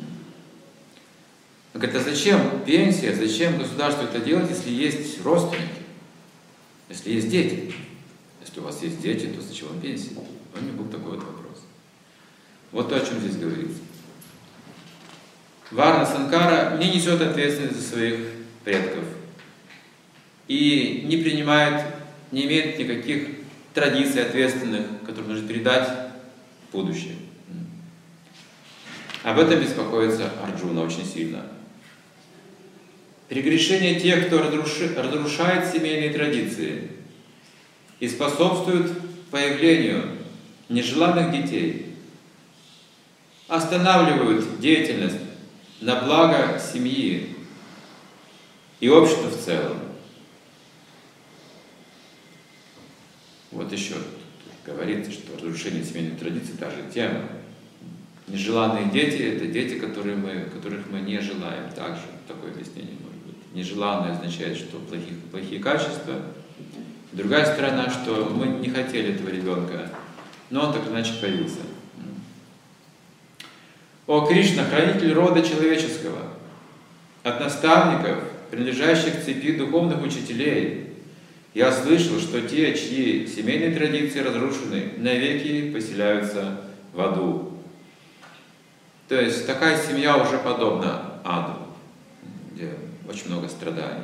Он говорит, а зачем пенсия, зачем государству это делать, если есть родственники, если есть дети? Если у вас есть дети, то зачем вам пенсия? У него был такой вот вопрос. Вот то, о чем здесь говорится. Варна Санкара не несет ответственность за своих предков и не принимает, не имеет никаких традиций ответственных, которые нужно передать в будущее. Об этом беспокоится Арджуна очень сильно. Прегрешение тех, кто разрушает семейные традиции и способствует появлению нежеланных детей, останавливают деятельность на благо семьи и общества в целом. Вот еще говорится, что разрушение семейной традиции – та же тема. Нежеланные дети – это дети, которые мы, которых мы не желаем. Также такое объяснение может быть. Нежеланное означает, что плохие, плохие качества. Другая сторона, что мы не хотели этого ребенка, но он так иначе появился. О Кришна, хранитель рода человеческого, от наставников, принадлежащих к цепи духовных учителей, я слышал, что те, чьи семейные традиции разрушены, навеки поселяются в аду. То есть такая семья уже подобна аду, где очень много страданий.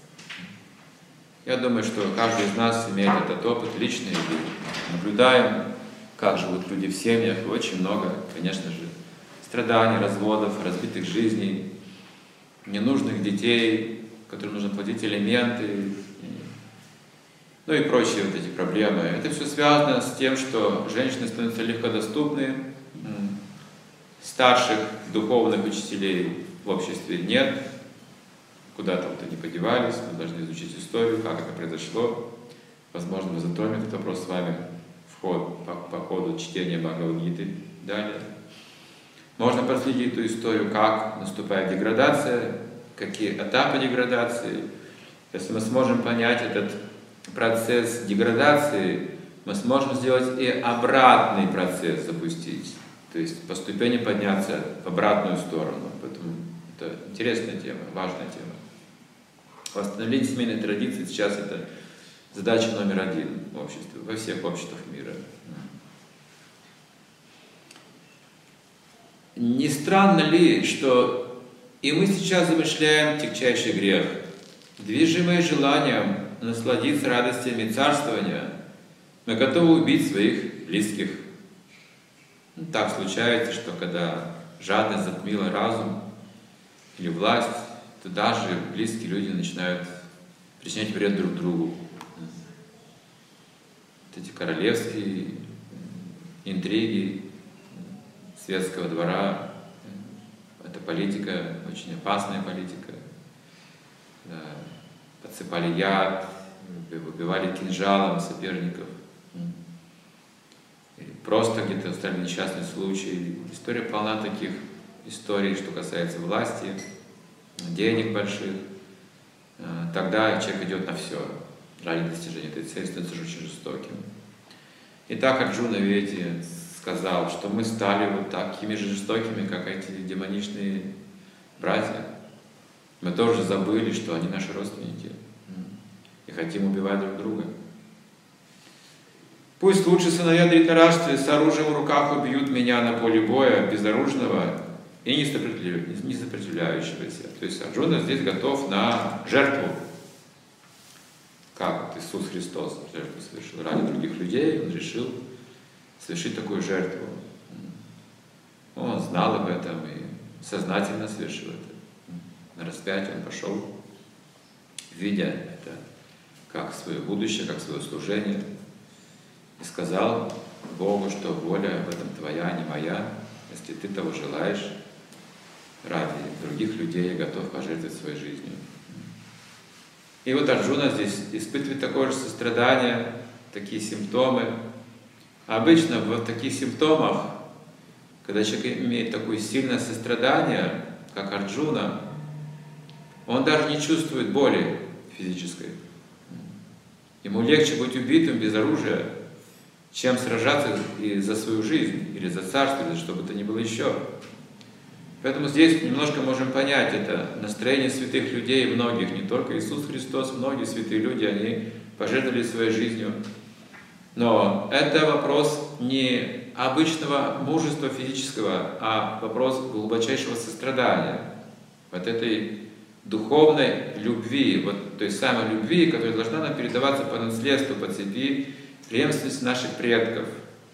Я думаю, что каждый из нас имеет этот опыт личный, и наблюдаем, как живут люди в семьях, и очень много, конечно же, страданий, разводов, разбитых жизней, ненужных детей, которым нужно платить элементы, ну и прочие вот эти проблемы. Это все связано с тем, что женщины становятся легкодоступны, старших духовных учителей в обществе нет, куда-то вот они подевались, мы должны изучить историю, как это произошло. Возможно, мы затронем этот вопрос с вами в ход, по, по ходу чтения Бхагавад-гиты далее. Можно проследить эту историю, как наступает деградация, какие этапы деградации. Если мы сможем понять этот процесс деградации, мы сможем сделать и обратный процесс запустить. То есть по ступени подняться в обратную сторону. Поэтому это интересная тема, важная тема. Восстановление семейной традиции сейчас это задача номер один в обществе, во всех обществах мира. Не странно ли, что и мы сейчас замышляем тягчайший грех, движимые желанием насладиться радостями царствования, мы готовы убить своих близких. Ну, так случается, что когда жадность затмила разум или власть, то даже близкие люди начинают причинять вред друг другу. Вот эти королевские интриги светского двора, это политика, очень опасная политика. Подсыпали яд, убивали кинжалом соперников. Просто где-то стали несчастные случаи. История полна таких историй, что касается власти, денег больших. Тогда человек идет на все ради достижения этой цели, становится очень жестоким. И так Арджуна, видите, сказал, что мы стали вот такими же жестокими, как эти демоничные братья. Мы тоже забыли, что они наши родственники и хотим убивать друг друга. Пусть лучше сыновья Дритараштхи с оружием в руках убьют меня на поле боя, безоружного и не сопротивляющегося. То есть Арджуна здесь готов на жертву. Как вот Иисус Христос жертву совершил ради других людей, Он решил совершить такую жертву. Он знал об этом и сознательно совершил это. На распятие Он пошел, видя это как свое будущее, как свое служение, и сказал Богу, что воля в этом твоя, а не моя. Если ты того желаешь, ради других людей я готов пожертвовать своей жизнью. И вот Арджуна здесь испытывает такое же сострадание, такие симптомы. Обычно в таких симптомах, когда человек имеет такое сильное сострадание, как Арджуна, он даже не чувствует боли физической. Ему легче быть убитым без оружия, чем сражаться и за свою жизнь, или за царство, или за что бы то ни было еще. Поэтому здесь немножко можем понять это настроение святых людей, многих, не только Иисус Христос, многие святые люди, они пожертвовали своей жизнью. Но это вопрос не обычного мужества физического, а вопрос глубочайшего сострадания. Вот этой духовной любви, вот той самой любви, которая должна нам передаваться по наследству, по цепи преемственности наших предков.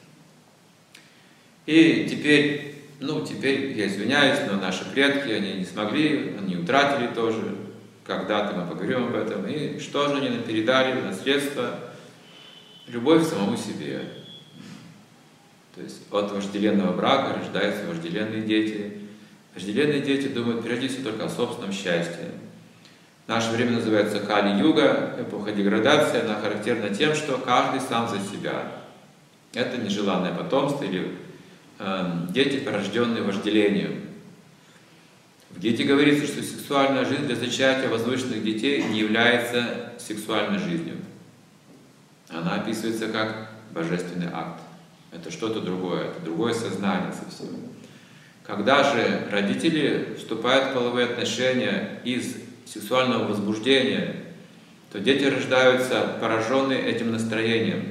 И теперь, ну теперь я извиняюсь, но наши предки, они не смогли, они утратили тоже, когда-то мы поговорим об этом, и что же они нам передали в наследство? Любовь к самому себе. То есть от вожделенного брака рождаются вожделенные дети. Вожделенные дети думают прежде всего только о собственном счастье. наше время называется Кали-юга, эпоха деградации, она характерна тем, что каждый сам за себя. Это нежеланное потомство или э, дети, порожденные вожделением. В Гите говорится, что сексуальная жизнь для зачатия возвышенных детей не является сексуальной жизнью. Она описывается как божественный акт. Это что-то другое, это другое сознание совсем. Когда же родители вступают в половые отношения из сексуального возбуждения, то дети рождаются пораженные этим настроением.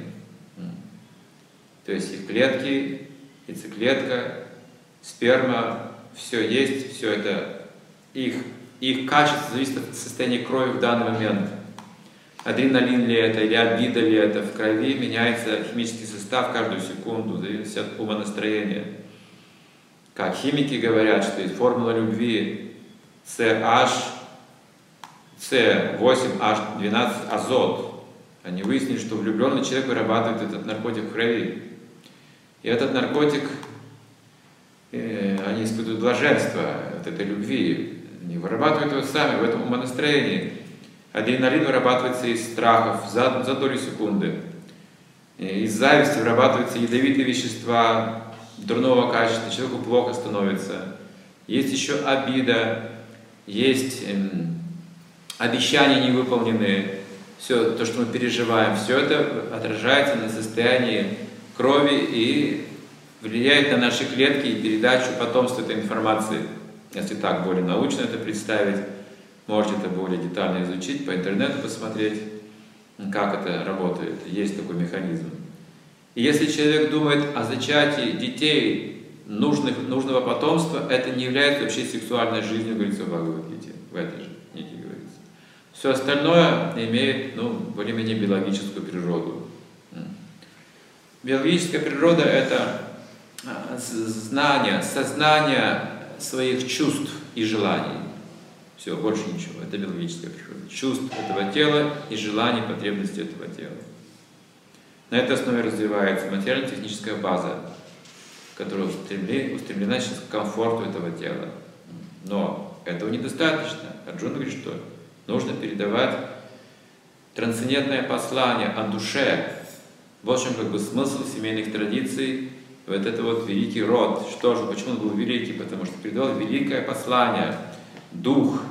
То есть их клетки, яйцеклетка, сперма, все есть, все это, их, их качество зависит от состояния крови в данный момент. Адреналин ли это, или обида ли это, в крови меняется химический состав каждую секунду, зависит от умонастроения. Как химики говорят, что есть формула любви CH, С восемь H двенадцать азот. Они выяснили, что влюбленный человек вырабатывает этот наркотик в крови. И этот наркотик, э, они испытывают блаженство от этой любви. Они вырабатывают его сами в этом умонастроении. Адреналин вырабатывается из страхов за, за долю секунды. Из зависти вырабатываются ядовитые вещества дурного качества, человеку плохо становится. Есть еще обида, есть эм, обещания невыполненные, все то, что мы переживаем, все это отражается на состоянии крови и влияет на наши клетки и передачу потомства этой информации. Если так более научно это представить, можете это более детально изучить, по интернету посмотреть, как это работает. Есть такой механизм. И если человек думает о зачатии детей, нужных, нужного потомства, это не является вообще сексуальной жизнью, говорится в Бхагавад-гите, в этой же книге говорится. Все остальное имеет, ну, более-менее биологическую природу. Биологическая природа – это знание, сознание своих чувств и желаний. Все, больше ничего. Это биологическая природа. Чувств этого тела и желаний, потребностей этого тела. На этой основе развивается материально-техническая база, которая устремлена, устремлена сейчас к комфорту этого тела. Но этого недостаточно. Арджуна говорит, что нужно передавать трансцендентное послание о душе. Вот в чем как бы смысл семейных традиций, вот это вот великий род. Что же, почему он был великий? Потому что передавал великое послание, дух,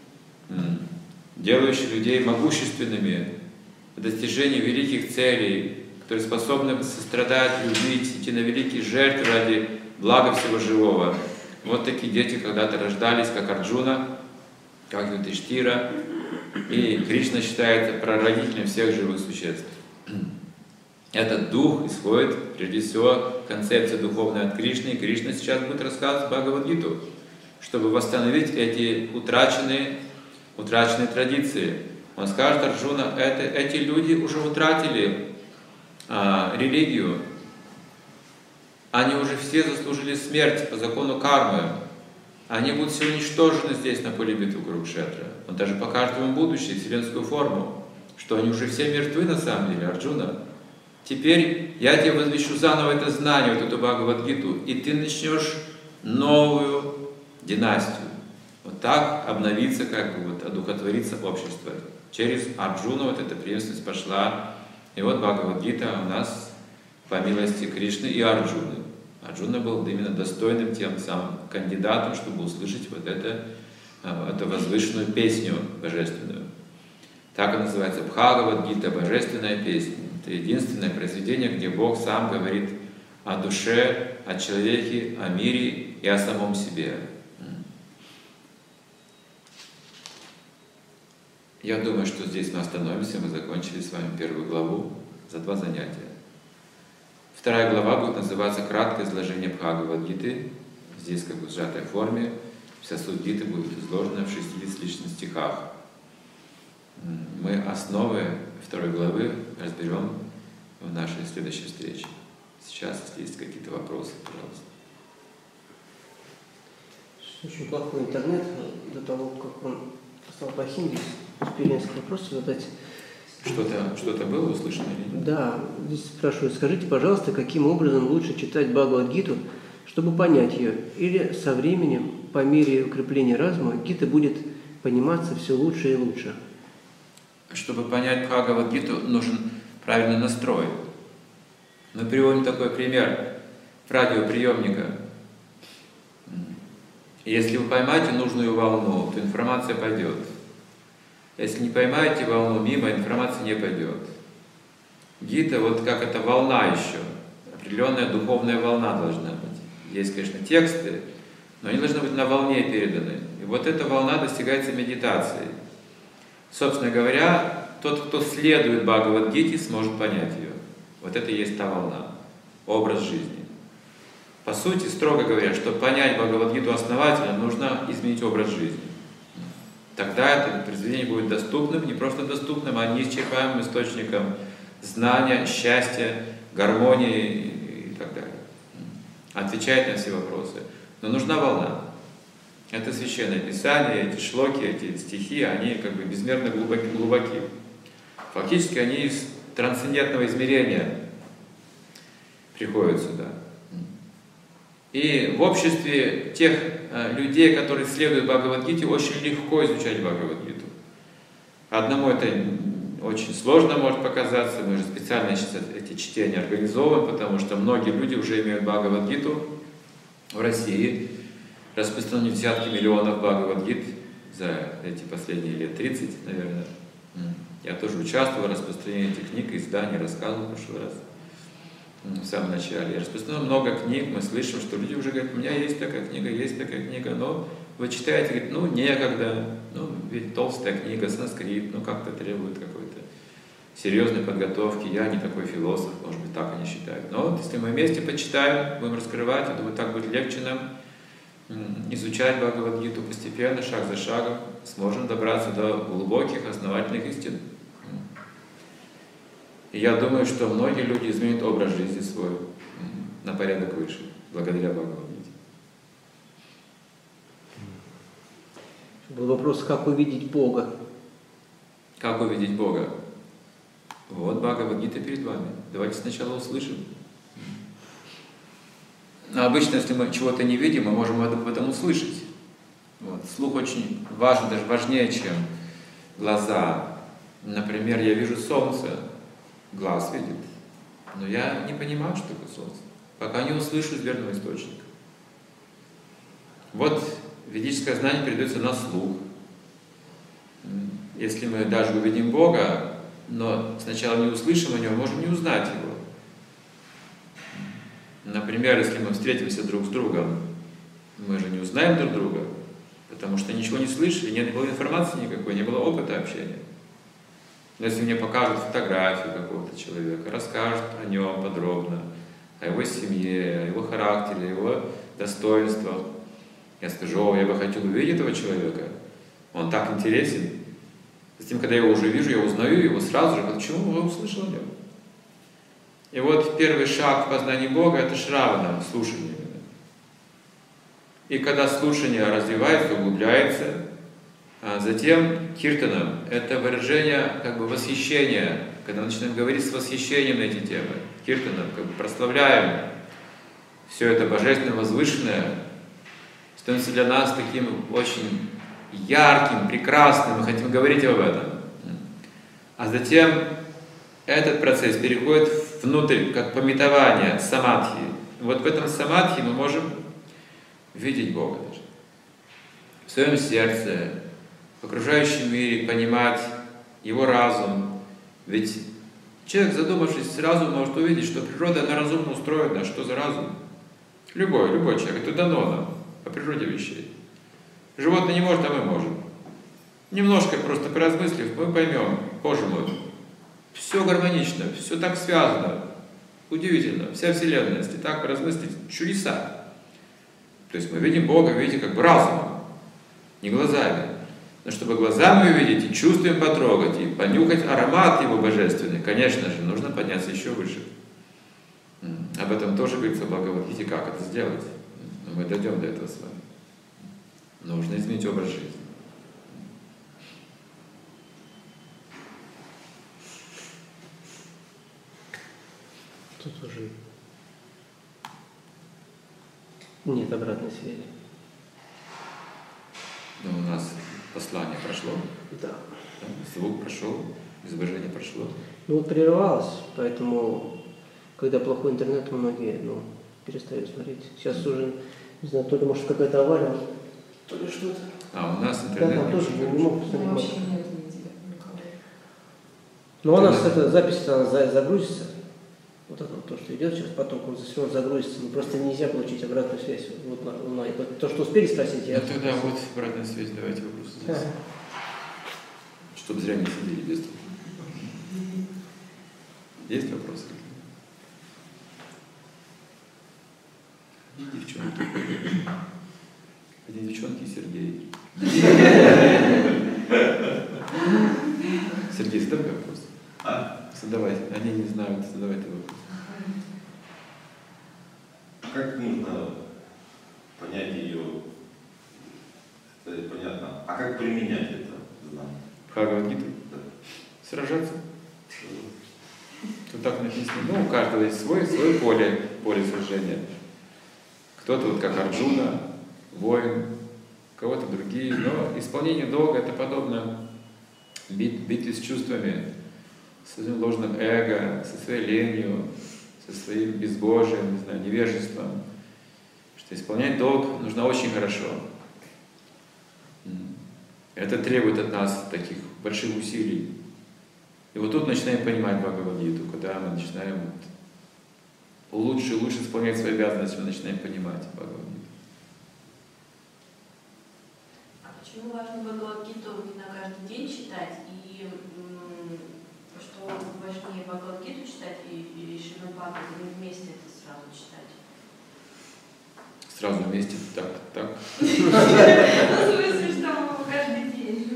делающий людей могущественными в достижении великих целей, которые способны сострадать, любить, идти на великие жертвы ради блага всего живого. Вот такие дети когда-то рождались, как Арджуна, как Юдхиштира, и Кришна считается прародителем всех живых существ. Этот дух исходит, прежде всего, концепция духовная от Кришны, и Кришна сейчас будет рассказывать Бхагавад-гиту, чтобы восстановить эти утраченные, утраченные традиции. Он скажет, Арджуна, это, эти люди уже утратили а, религию, они уже все заслужили смерть по закону кармы, они будут все уничтожены здесь, на поле битвы Курукшетра. Он даже покажет им будущее, вселенскую форму, что они уже все мертвы на самом деле, Арджуна. Теперь я тебе возвещу заново это знание, вот эту Бхагавад-гиту, и ты начнешь новую династию. Вот так обновится, как бы вот одухотворится общество. Через Арджуну вот эта преемственность пошла. И вот Бхагавад-гита у нас по милости Кришны и Арджуны. Арджуна был именно достойным тем самым кандидатом, чтобы услышать вот это, эту возвышенную песню божественную. Так и называется Бхагавад-гита, божественная песня. Это единственное произведение, где Бог сам говорит о душе, о человеке, о мире и о самом себе. Я думаю, что здесь мы остановимся, мы закончили с вами первую главу за два занятия. Вторая глава будет называться «Краткое изложение Бхагавад-гиты». Здесь как бы в сжатой форме. Вся суть гиты будет изложена в шестидесяти лишних стихах. Мы основы второй главы разберем в нашей следующей встрече. Сейчас, если есть какие-то вопросы, пожалуйста. Очень плохой интернет. До того, как он стал плохим, здесь успели несколько вопросов задать. Что-то что было услышано или нет? Да, здесь спрашивают, скажите, пожалуйста, каким образом лучше читать Бхагавад-гиту, чтобы понять ее? Или со временем, по мере укрепления разума, гита будет пониматься все лучше и лучше. Чтобы понять Бхагавад-гиту, нужен правильный настрой. Мы приводим такой пример радиоприемника. Если вы поймаете нужную волну, то информация пойдет. Если не поймаете волну мимо, информация не пойдет. Гита, вот как эта волна еще, определенная духовная волна должна быть. Есть, конечно, тексты, но они должны быть на волне переданы. И вот эта волна достигается медитацией. Собственно говоря, тот, кто следует Бхагавад-гите, сможет понять ее. Вот это и есть та волна, образ жизни. По сути, строго говоря, чтобы понять Бхагавад-гиту основательно, нужно изменить образ жизни. Тогда это произведение будет доступным, не просто доступным, а неисчерпаемым источником знания, счастья, гармонии и так далее. Отвечает на все вопросы. Но нужна волна. Это священное писание, эти шлоки, эти стихи, они как бы безмерно глубоки. глубоки. Фактически они из трансцендентного измерения приходят сюда. И в обществе тех э, людей, которые следуют Бхагавад-гите, очень легко изучать Бхагавад-гиту. Одному это очень сложно может показаться, мы же специально сейчас эти чтения организовываем, потому что многие люди уже имеют Бхагавад-гиту в России. Распространены десятки миллионов Бхагавад-гит за эти последние лет тридцать, наверное. Я тоже участвовал в распространении этих книг, изданий, рассказывал в прошлый раз, в самом начале. Я распространил много книг, мы слышим, что люди уже говорят, у меня есть такая книга, есть такая книга, но вы читаете, говорит, ну некогда, ну ведь толстая книга, санскрит, ну как-то требует какой-то серьезной подготовки, я не такой философ, может быть, так они считают. Но вот если мы вместе почитаем, будем раскрывать, я думаю, так будет легче нам изучать Бхагавад-гиту постепенно, шаг за шагом, сможем добраться до глубоких, основательных истин. И я думаю, что многие люди изменят образ жизни свой на порядок выше, благодаря Бхагавад-гите. Был вопрос, как увидеть Бога? Как увидеть Бога? Вот Бхагавад-гита перед вами. Давайте сначала услышим. Но обычно, если мы чего-то не видим, мы можем об этом услышать. Вот. Слух очень важен, даже важнее, чем глаза. Например, я вижу солнце, глаз видит, но я не понимаю, что такое солнце, пока не услышу из верного источника. Вот ведическое знание передается на слух. Если мы даже увидим Бога, но сначала не услышим о Нем, можем не узнать Его. Например, если мы встретимся друг с другом, мы же не узнаем друг друга, потому что ничего не слышали, не было информации никакой, не было опыта общения. Но если мне покажут фотографию какого-то человека, расскажут о нем подробно, о его семье, о его характере, о его достоинствах, я скажу, о, я бы хотел увидеть этого человека, он так интересен. Затем, когда я его уже вижу, я узнаю его сразу же, почему я услышал о нем. И вот первый шаг в познании Бога – это шравана, слушание. И когда слушание развивается, углубляется, а затем киртанам – это выражение как бы восхищения, когда мы начинаем говорить с восхищением на эти темы. Киртанам, как бы прославляем все это божественное, возвышенное, становится для нас таким очень ярким, прекрасным, мы хотим говорить об этом. А затем этот процесс переходит внутрь, как памятование, самадхи. Вот в этом самадхи мы можем видеть Бога даже. В своем сердце, в окружающем мире, понимать Его разум. Ведь человек, задумавшись, сразу может увидеть, что природа, она разумно устроена. Что за разум? Любой, любой человек. Это дано нам по природе вещей. Животное не может, а мы можем. Немножко просто поразмыслив, мы поймем, Боже мой, все гармонично, все так связано, удивительно, вся Вселенная, если так поразмыслить, чудеса. То есть мы видим Бога, видите, как бы разумом, не глазами. Но чтобы глазами увидеть и чувствуем потрогать, и понюхать аромат Его божественный, конечно же, нужно подняться еще выше. Об этом тоже говорится в Бхагавад-гите, как это сделать. Но мы дойдем до этого с вами. Нужно изменить образ жизни. Тут уже нет обратной связи. Но у нас послание прошло? Да. Да? Звук прошел, изображение прошло. Ну вот прерывалось, поэтому, когда плохой интернет, многие ну, перестают смотреть. Сейчас уже, не знаю, то ли может какая-то авария, то ли что-то. А, у нас Да, интернет там не тоже очень не хорошо. мог посмотреть. Ну, вообще матч. нет нигде никого. Но у Ты нас на- эта запись она за- загрузится. Вот это вот то, что идет сейчас, потом он все равно загрузится. Ну, просто нельзя получить обратную связь. Вот, на, на- вот то, что успели спросить, я. Ну тогда вот обратная связь, давайте вопросы Да. зададим. Чтобы зря не сидели без того. Есть вопросы? И девчонки. Один девчонки и Сергей. Сергей, задавай вопрос. А? Задавай. Они не знают, задавай ты вопрос. Как нужно понять ее? Это понятно. А как применять это знание? Бхагавад-гиту? Да. Сражаться. Тут так написано. Ну, у каждого есть свой, свое поле, поле сражения. Кто-то вот как Арджуна, воин, у кого-то другие. Но исполнение долга это подобно бит, битве с чувствами, со своим ложным эго, со своей ленью, со своим безбожием, не знаю, невежеством. Что исполнять долг нужно очень хорошо. Это требует от нас таких больших усилий. И вот тут начинаем понимать Бхагавад-гиту, когда мы начинаем вот лучше и лучше исполнять свои обязанности, мы начинаем понимать Бхагавад-гиту. А почему важно Бхагавад-гиту не на каждый день читать? И м, что важнее Бхагавад-гиту читать и- или Шримад Бхагаватам, или вместе это сразу читать? Сразу вместе, так, так. Ну, в смысле, что каждый день.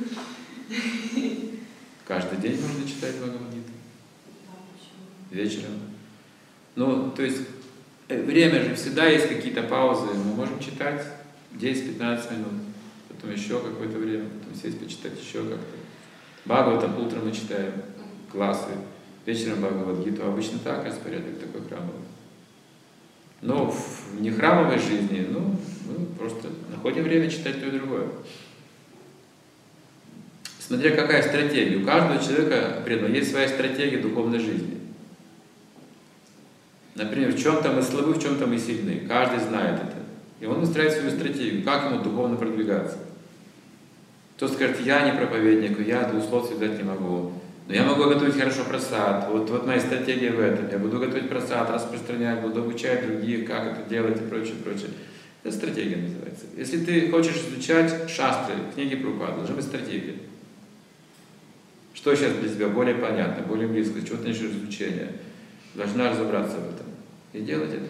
Каждый день можно читать Бхагавад-гиту. Да, почему? Вечером. Ну, то есть э, время же всегда есть какие-то паузы. Мы можем читать десять-пятнадцать минут, потом еще какое-то время, потом сесть почитать еще как-то. Бхагаватам утром мы читаем классы, вечером Бхагавад-гиту. Обычно так распорядок такой храмовый. Но в нехрамовой жизни, ну, мы просто находим время читать то и другое. Смотря какая стратегия. У каждого человека преданного есть своя стратегия духовной жизни. Например, в чем-то мы слабы, в чем-то мы сильны. Каждый знает это. И он выстраивает свою стратегию, как ему духовно продвигаться. Кто скажет, я не проповедник, я двух слов связать не могу. Но я могу готовить хорошо просад. Вот, вот моя стратегия в этом. Я буду готовить просад, распространять, буду обучать других, как это делать и прочее, прочее. Это стратегия называется. Если ты хочешь изучать шастры, книги Прабхупады, должна быть стратегия. Что сейчас для тебя более понятно, более близко, чего ты начнешь изучение. Должна разобраться в этом и делать это.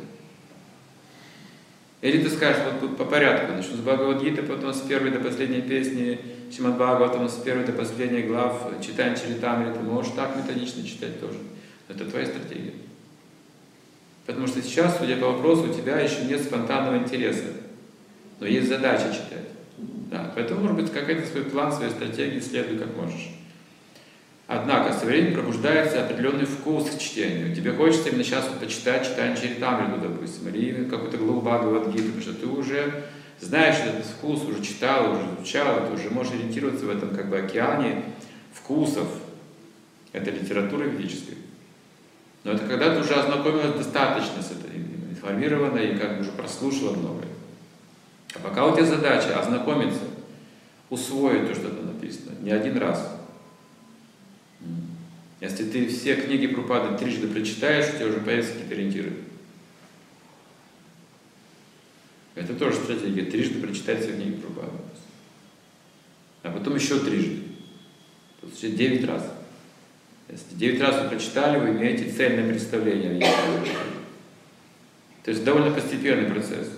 Или ты скажешь, вот тут по порядку, начну с Бхагавад-гиты, потом с первой до последней песни Шримад Бхагаватам, с первой до последней глав, читаем Чаритамриту, ты можешь так методично читать тоже. Это твоя стратегия. Потому что сейчас, судя по вопросу, у тебя еще нет спонтанного интереса, но есть задача читать. Да, поэтому, может быть, какой-то свой план, своей стратегии следуй как можешь. Однако со временем пробуждается определенный вкус к чтению. Тебе хочется именно сейчас вот почитать, читаем Чаритамриту, допустим, или какую-то главу Бхагавад-гиты, потому что ты уже знаешь этот вкус, уже читал, уже изучал, ты уже можешь ориентироваться в этом как бы океане вкусов этой литературы ведической. Но это когда ты уже ознакомилась достаточно с этой, информирована и как бы уже прослушала многое. А пока у тебя задача ознакомиться, усвоить то, что там написано, не один раз. Если ты все книги Прабхупады трижды прочитаешь, у тебя уже появятся какие-то ориентиры. Это тоже стратегия. Трижды прочитать все книги Прабхупады. А потом еще трижды. То есть девять раз. Если девять раз вы прочитали, вы имеете цельное представление о ней. То есть довольно постепенный процесс.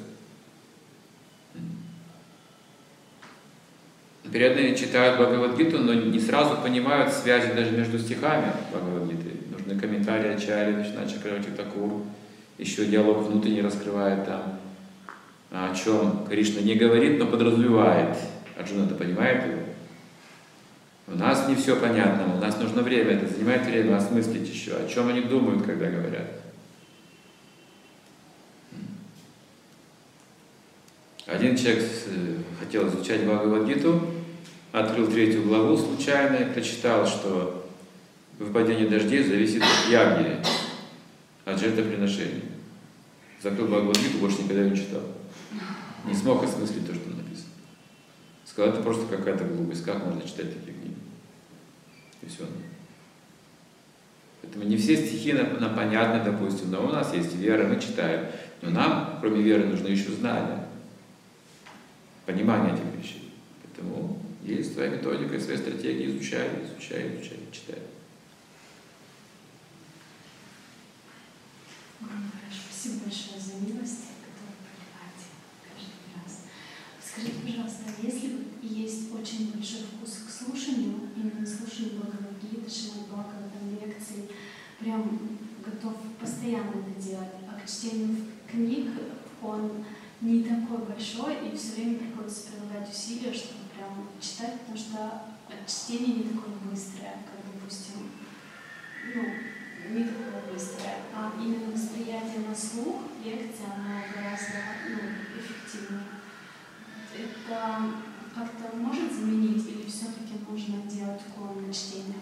Преданные читают Бхагавад-гиту, но не сразу понимают связи даже между стихами Бхагавад-гиты. Нужны комментарии Ачарьи, начинает Чакраварти Такур, еще диалог внутренний раскрывает там, о чем Кришна не говорит, но подразумевает. Арджуна это понимает его. У нас не все понятно, у нас нужно время, это занимает время осмыслить еще, о чем они думают, когда говорят. Один человек хотел изучать Бхагавад-гиту, открыл третью главу случайно и прочитал, что выпадение дождей зависит от ягни, от жертвоприношения. Закрыл Бхагавад-гиту, больше никогда не читал. Не смог осмыслить то, что написано. Сказал, это просто какая-то глупость, как можно читать такие книги? И все. Поэтому не все стихи нам, нам понятны, допустим, но у нас есть вера, мы читаем. Но нам, кроме веры, нужно еще знания, понимание этих вещей. Поэтому есть своя методика, своя стратегия, изучай, изучай, изучай, читай. Хорошо, спасибо большое за милость, которую проливаете каждый раз. Скажите, пожалуйста, если есть очень большой вкус к слушанию, именно слушанию Бхагавад-гиты, Шримад Бхагаватам, лекций, прям готов постоянно это делать, а к чтению книг он не такой большой, и все время приходится прилагать усилия, чтобы прям читать, потому что чтение не такое быстрое, как, допустим, ну, не такое быстрое, а именно восприятие на слух, лекция, она гораздо ну, эффективнее. Это как-то может заменить или все-таки нужно делать уклон на чтение?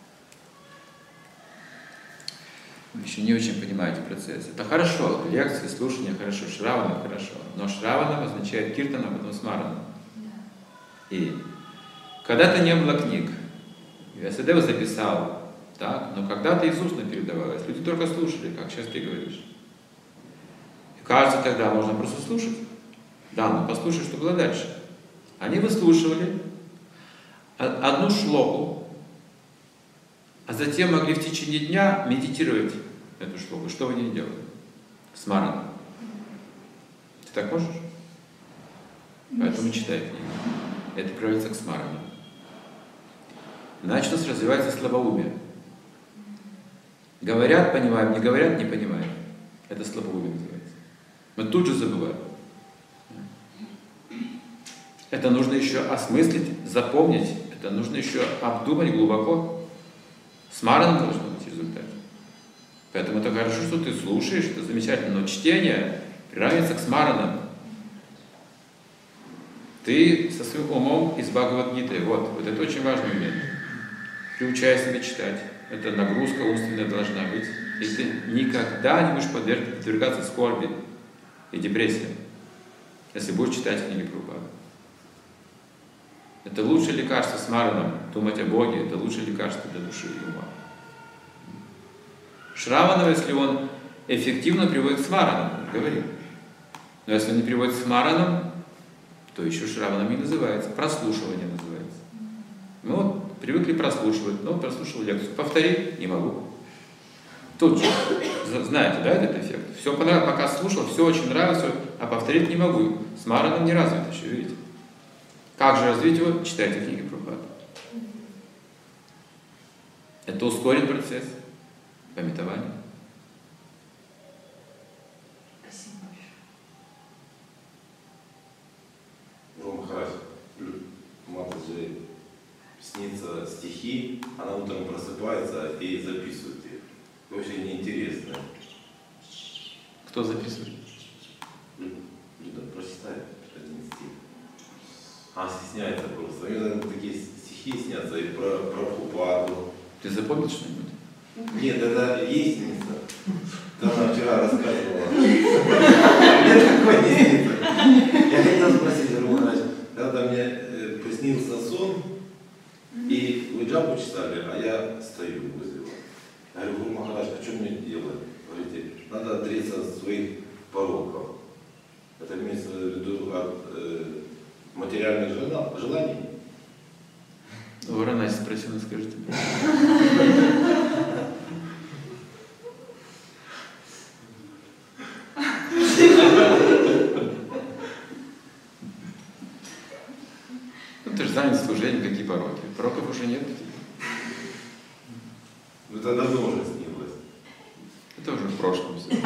Вы еще не очень понимаете процесс. Это хорошо, лекции, слушания хорошо, шравана хорошо. Но шравана означает киртана, а потом смарана. Да. И когда-то не было книг. Вьясадева записал, так, но когда-то из устно передавалось. Люди только слушали, как сейчас ты говоришь. И кажется, тогда можно просто слушать. Да, но послушай, что было дальше. Они выслушивали одну шлоку, а затем могли в течение дня медитировать эту шлоку. Что вы не делали? Смарана. Ты так можешь? Поэтому читай книгу. Это приводится к смаране. Иначе у нас развивается слабоумие. Говорят, понимаем, не говорят, не понимаем. Это слабоумие называется. Мы тут же забываем. Это нужно еще осмыслить, запомнить. Это нужно еще обдумать глубоко. Смарана должно быть результат. Поэтому это хорошо, что ты слушаешь, это замечательно. Но чтение приравнивается к смаранам. Ты со своим умом из Бхагавад-гиты. Вот, вот это очень важный момент. Приучай себя читать. Это нагрузка умственная должна быть. И ты никогда не будешь подвергаться скорби и депрессии, если будешь читать книги Прабхупады. Это лучшее лекарство с мараном. Думать о Боге, это лучшее лекарство для души и ума. Шравана, если он эффективно приводит к смаранам, говорим. Но если он не приводит к смаранам, то еще шраваном не называется. Прослушивание называется. Мы вот привыкли прослушивать, но прослушал лекцию. Повтори, не могу. Тут же, знаете, да, этот эффект? Все понравилось, пока слушал, все очень нравится, а повторить не могу. С мараном не развит еще, видите? Как же развить его? Читайте книги Прабхупады. Это ускорит процесс памятования. Спасибо большое. Гуру Махарадж, Матаджи снится стихи, она утром просыпается и записывает их. Очень неинтересно. Кто записывает? Люда, прочитай один стих. А, стесняется просто. Мне наверное, такие стихи снятся и про Прабхупаду. Ты запомнил что-нибудь? Нет, это есть снится. Ты она вчера рассказывала. Мне такой не снится. Я хотел спросить, Гуру Махарадж, когда мне приснился сон, и вы джапу читали, а я стою возле вас. Я говорю, Гуру Махарадж, а что мне делать? Говорите, надо отречься от своих пороков. Это имеется в виду от э, материальных желаний? Ну, Варанаси спросил, скажите. Ну, ты же занят служением, какие пороки. Пороков уже нет. Ну, это давно уже снилось. Это уже в прошлом все.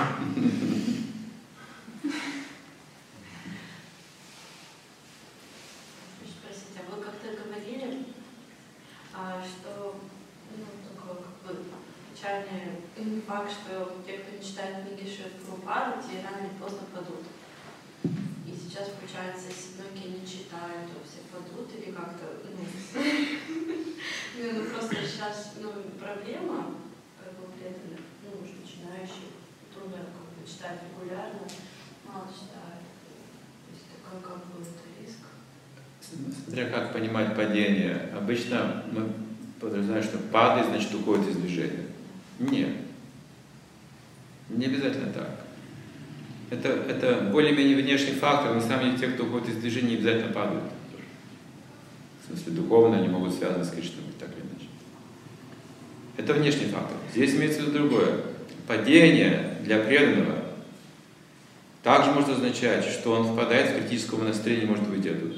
Спросите, а вы как-то говорили, а, что ну, такой как бы печальный факт, что те, кто не читает книги Шри Прабхупады, те рано или поздно падут. И сейчас, получается, если многие не читают, то все падут или как-то, ну, ну, просто сейчас, ну, проблема, как бы, преданных, ну, уже начинающих, трудно, как бы, читать регулярно, мало читают. То есть такой, как бы, это риск. Смотря как понимать падение. Обычно мы подразумеваем, что падает, значит, уходит из движения. Нет. Не обязательно так. Это, это более-менее внешний фактор, на самом деле те, кто уходит из движения, не обязательно падают. В смысле, духовно они могут связаны с Кришной, так или иначе. Это внешний фактор. Здесь имеется в виду другое. Падение для преданного также может означать, что он впадает в критическое настроение и может выйти оттуда.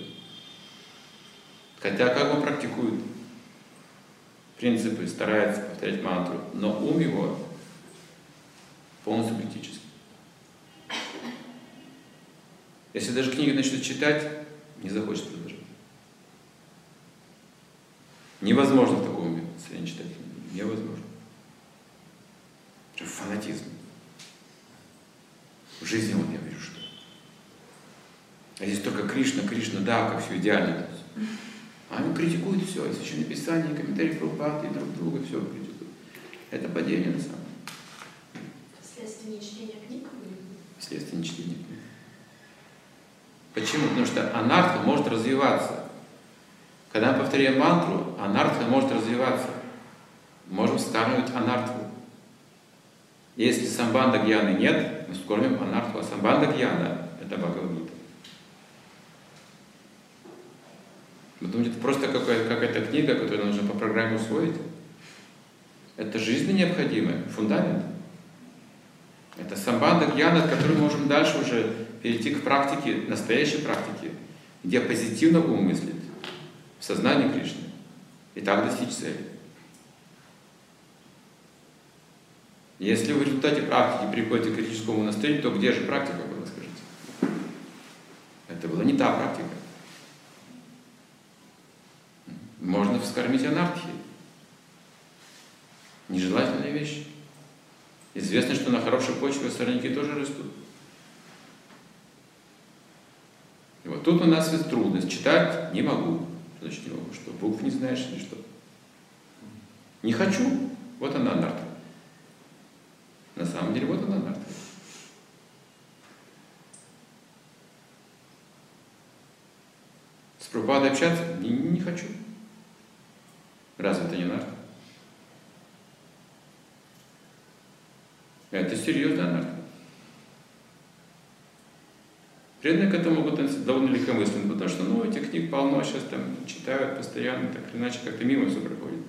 Хотя как он практикует принципы, старается повторять мантру, но ум его полностью критический. Если даже книги начнут читать, не захочет продолжать. Невозможно в таком уме состоянии читать книги. Невозможно. Это фанатизм. В жизни вот я вижу, что. А здесь только Кришна, Кришна, да, как все идеально. А они критикуют все, и священное писание, и комментарии Прабхупады, и друг друга, все критикуют. Это падение на самом деле. Вследствие нечтения книг? Вследствие нечтения книг. Почему? Потому что анартха может развиваться. Когда мы повторяем мантру, анартха может развиваться. Мы можем скармливать анартху. Если самбанда гьяны нет, мы скормим анартху. А самбанда гьяна – это Бхагавад-гита. Вы думаете, это просто какая- какая-то книга, которую нужно по программе усвоить? Это жизненно необходимый фундамент. Это самбанда гьяна, от которой мы можем дальше уже перейти к практике, настоящей практике, где позитивно ум мыслит в сознании Кришны и так достичь цели. Если вы в результате практики приходите к критическому настроению, то где же практика была, скажите? Это была не та практика. Можно вскормить анархии. Нежелательные вещи. Известно, что на хорошей почве сорняки тоже растут. И вот тут у нас есть трудность. Читать не могу. Значит, не могу. Что, букв не знаешь или что? Не хочу. Вот она анарха. На самом деле, вот она анарха. С Прабхупадой общаться? Не, не хочу. Разве это не анарха? Это серьезная анарха. Преданные к этому могут относиться довольно легкомысленно, потому что, ну, этих книг полно, сейчас там читают постоянно, так или иначе как-то мимо все проходит.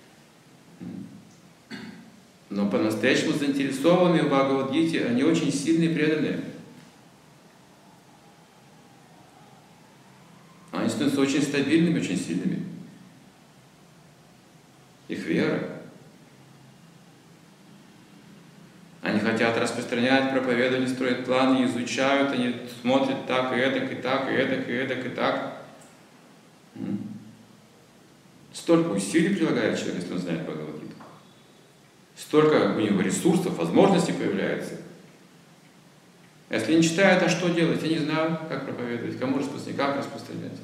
Но по-настоящему заинтересованные в Бхагавад-гите, они очень сильные преданные. Они становятся очень стабильными, очень сильными. Их вера. Они хотят распространять проповедование, строят планы, изучают, они смотрят так и эдак, и так, и эдак, и эдак, и так. Столько усилий прилагает человек, если он знает Бхагавад-гиту. Столько у него ресурсов, возможностей появляется. Если не читают, а что делать? Я не знаю, как проповедовать, кому распространять, как распространять.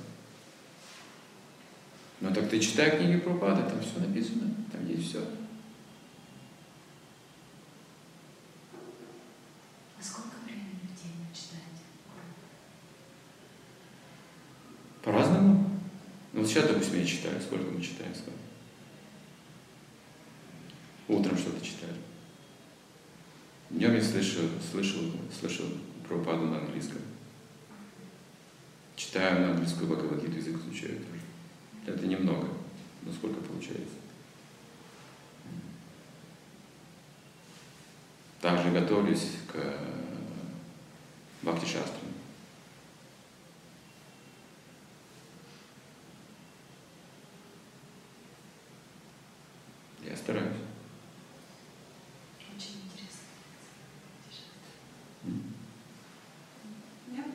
Ну так ты читай книги Прабхупады, там все написано, там есть все. А сколько времени в день вы читаете? По-разному. Ну вот сейчас, допустим, я читаю. Сколько мы читаем с вами? Утром что-то читаю. Днем я слышал, слышал, слышал Прабхупаду на английском. Читаю на английскую Бхагавад-гиту, язык изучаю тоже. Это немного, но сколько получается. Также готовлюсь к бхакти-шастрам. Я стараюсь. Очень интересно. Нет?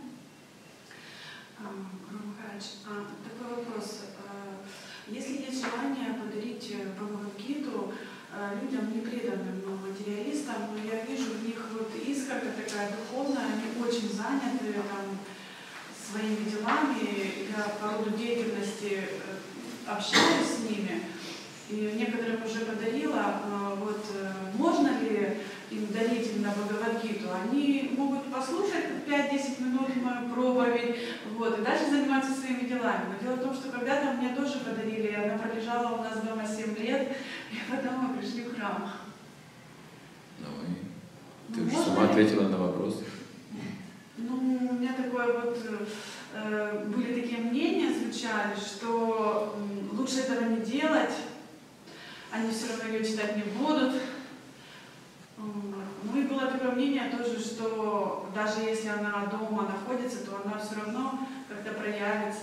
Гуру Махарадж, а, такой вопрос. Если есть желание подарить Бхагавад-гиту людям непреданным, но материалистам, но я вижу в них вот искорка такая духовная, они очень заняты, там, своими делами, я по роду деятельности общаюсь с ними, и некоторым уже подарила, вот, можно ли им дарить именно Бхагавад-гиту. Они могут послушать пять-десять минут мою проповедь, вот, и дальше заниматься своими делами. Но дело в том, что когда-то мне тоже подарили, она пролежала у нас дома семь лет, и потом мы пришли в храм. Ну и ты Ну, уже можно сама ли? ответила на вопрос. Ну, у меня такое вот, э, были такие мнения, звучали, что м, лучше этого не делать, они все равно ее читать не будут. М, Ну и было такое мнение тоже, что даже если она дома находится, то она все равно как-то проявится.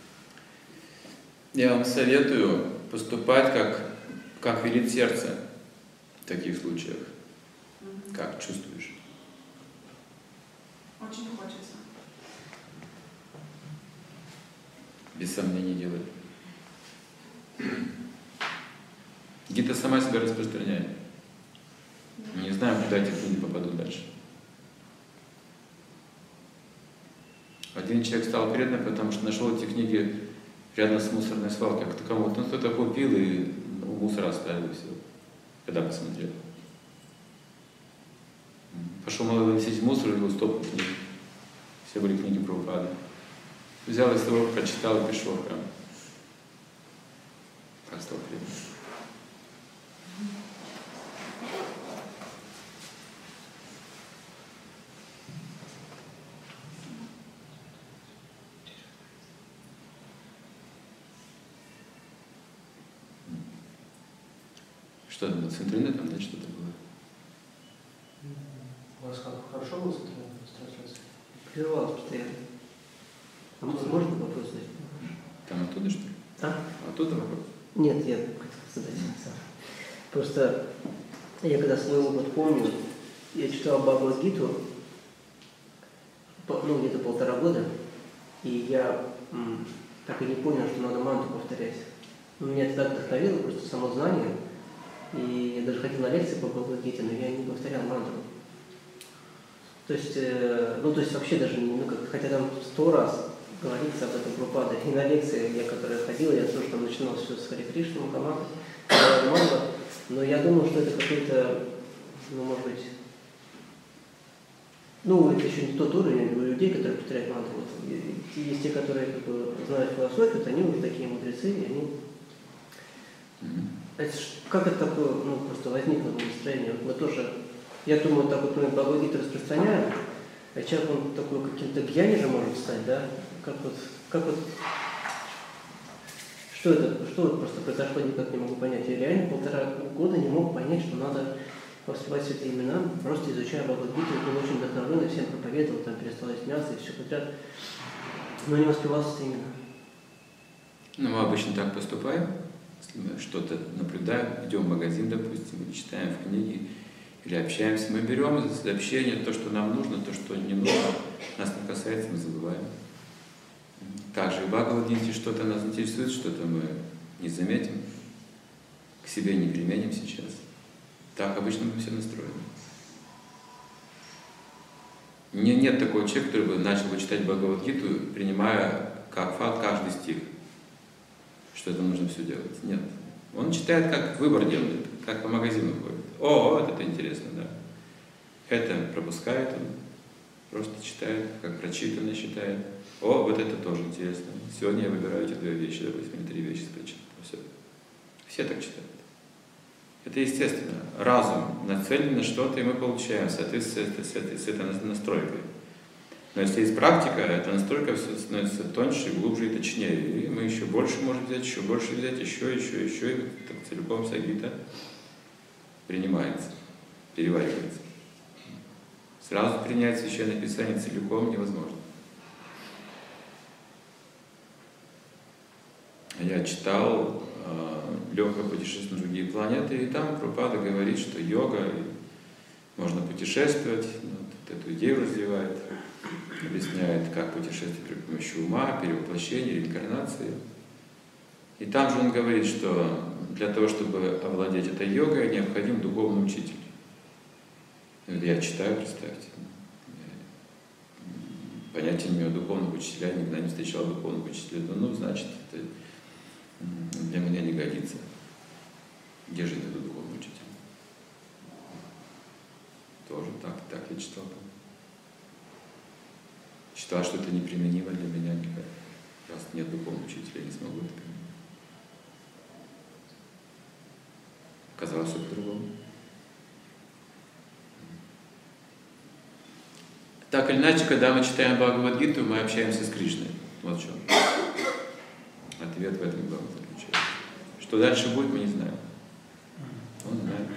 Я вам советую поступать, как, как велит сердце в таких случаях. Мгм. Как чувствуешь? Очень хочется. Без сомнений делай. Гита сама себя распространяет. Не знаем, куда эти книги попадут дальше. Один человек стал преданным, потому что нашел эти книги рядом с мусорной свалкой. Кто кому-то, ну, кто-то купил и у мусора оставил, и все. Когда посмотрел. Пошел молодой выносить мусор, и его стопку книг. Все были книги Прабхупады. Взял из того, прочитал и пришел в храм. Так стал преданным. Что там, с интернетом, да, что-то было? У вас как, хорошо было с трансляцией? Прерывалось постоянно. А можно, можно вопрос задать? Там оттуда, что ли? А? Оттуда вопрос? Нет, я хотел задать сам. Просто я когда свой опыт помню, я читал Бхагавад-гиту, по- ну, где-то полтора года, и я м, так и не понял, что надо мантру повторять. Но меня это так вдохновило, просто само знание. И я даже ходил на лекции по Бхагавад-гите, но я не повторял мантру. То есть, э, ну, то есть вообще даже, не- ну, как, хотя там сто раз говорится об этом Прабхупада. И на лекции, я, которая ходила, я тоже там начинал все с Харе Кришны, Мухаммада, Махамада, но я думал, что это какой-то, ну, может быть, ну, это еще не тот уровень у людей, которые повторяют мантру. Вот, и- и есть те, которые как бы, знают философию, вот они уже такие мудрецы, и они... Мгм. Это ж- как это такое, ну, просто возникло в настроении? Вот мы тоже, я думаю, так вот мы Бхагавад-гиту распространяем, а человек, он такой каким-то гьяни же может стать, да? Как вот, как вот, что это, что вот просто произошло, никак не могу понять. Я реально полтора года не мог понять, что надо воспевать святые имена, просто изучая Бхагавад-гиту, был очень вдохновлен, и всем проповедовал, там перестал есть мясо и все подряд, но не воспевал святые имена. Ну, мы обычно так поступаем, если мы что-то наблюдаем, идем в магазин, допустим, или читаем в книге, или общаемся, мы берем из общения то, что нам нужно, то, что не нужно, нас не касается, мы забываем. Также и в Бхагавад-гите что-то нас интересует, что-то мы не заметим, к себе не применим сейчас. Так обычно мы все настроены. Не, нет такого человека, который бы начал бы читать Бхагавад-гиту, принимая как факт каждый стих, что это нужно все делать. Нет. Он читает, как выбор делает, как по магазину ходит. О, вот это интересно, да. Это пропускает он, просто читает, как прочитанное считает. О, вот это тоже интересно. Сегодня я выбираю эти две вещи, допустим, три вещи прочитать. Все. Все так читают. Это естественно. Разум нацелен на что-то, и мы получаем в соответствии с этой, с этой, с этой настройкой. Но если есть практика, эта настройка все становится тоньше, глубже и точнее. И мы еще больше можем взять, еще больше взять, еще, еще, еще. И так целиком вся гита принимается, переваривается. Сразу принять Священное Писание целиком невозможно. Я читал э, «Легкое путешествие на другие планеты», и там Прабхупада говорит, что йога, можно путешествовать, вот эту идею развивает, объясняет, как путешествовать при помощи ума, перевоплощения, реинкарнации. И там же он говорит, что для того, чтобы овладеть этой йогой, необходим духовный учитель. И вот я читаю, представьте. понятия не имею духовных учителя, никогда не встречал духовных учителей. Ну, значит, это для меня не годится. Где же этот духовный учитель? Тоже так, так я читал. Считал, что это неприменимо для меня никак. Раз нет духовного учителя, я не смогу это применить. Оказалось, все по-другому. Так или иначе, когда мы читаем Бхагавад-гиту, мы общаемся с Кришной. Вот в чем. Ответ в этом главном заключается. Что дальше будет, мы не знаем. Он знает.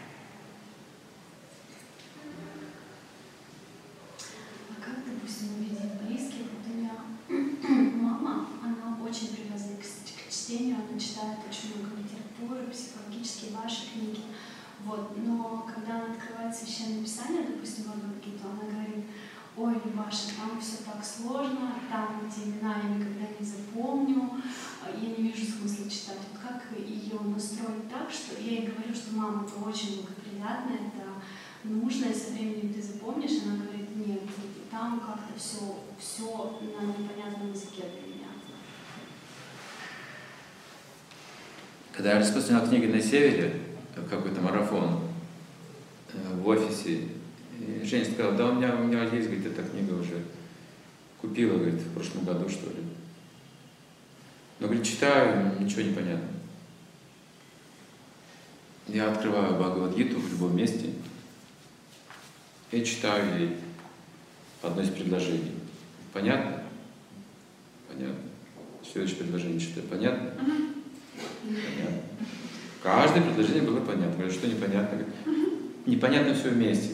А как, допустим, увидеть близких? Вот у меня мама, она очень привязана к, к чтению, она читает очень много литературы, психологические ваши книги. Вот. Но когда она открывает Священное Писание, допустим, Бхагавад-гиту, она говорит: ой, Ваша, там все так сложно, там эти имена я никогда не запомню, я не вижу смысла читать. Вот как ее настроить так, что я ей говорю, что мама, это очень благоприятно, это нужно, и со временем ты запомнишь. Она говорит: нет, там как-то все, все на непонятном языке для меня. Когда я распространял книги на севере, какой-то марафон в офисе, и Женя сказала: да, у меня, у меня есть, говорит, эта книга уже купила, говорит, в прошлом году, что ли. Но, говорит, читаю, ничего не понятно. Я открываю Бхагавад-гиту в любом месте и читаю ей одно из предложений. Понятно? Понятно. Следующее предложение читаю. Понятно? Понятно. Каждое предложение было понятно. Говорю, что непонятно? Говорит, непонятно все вместе.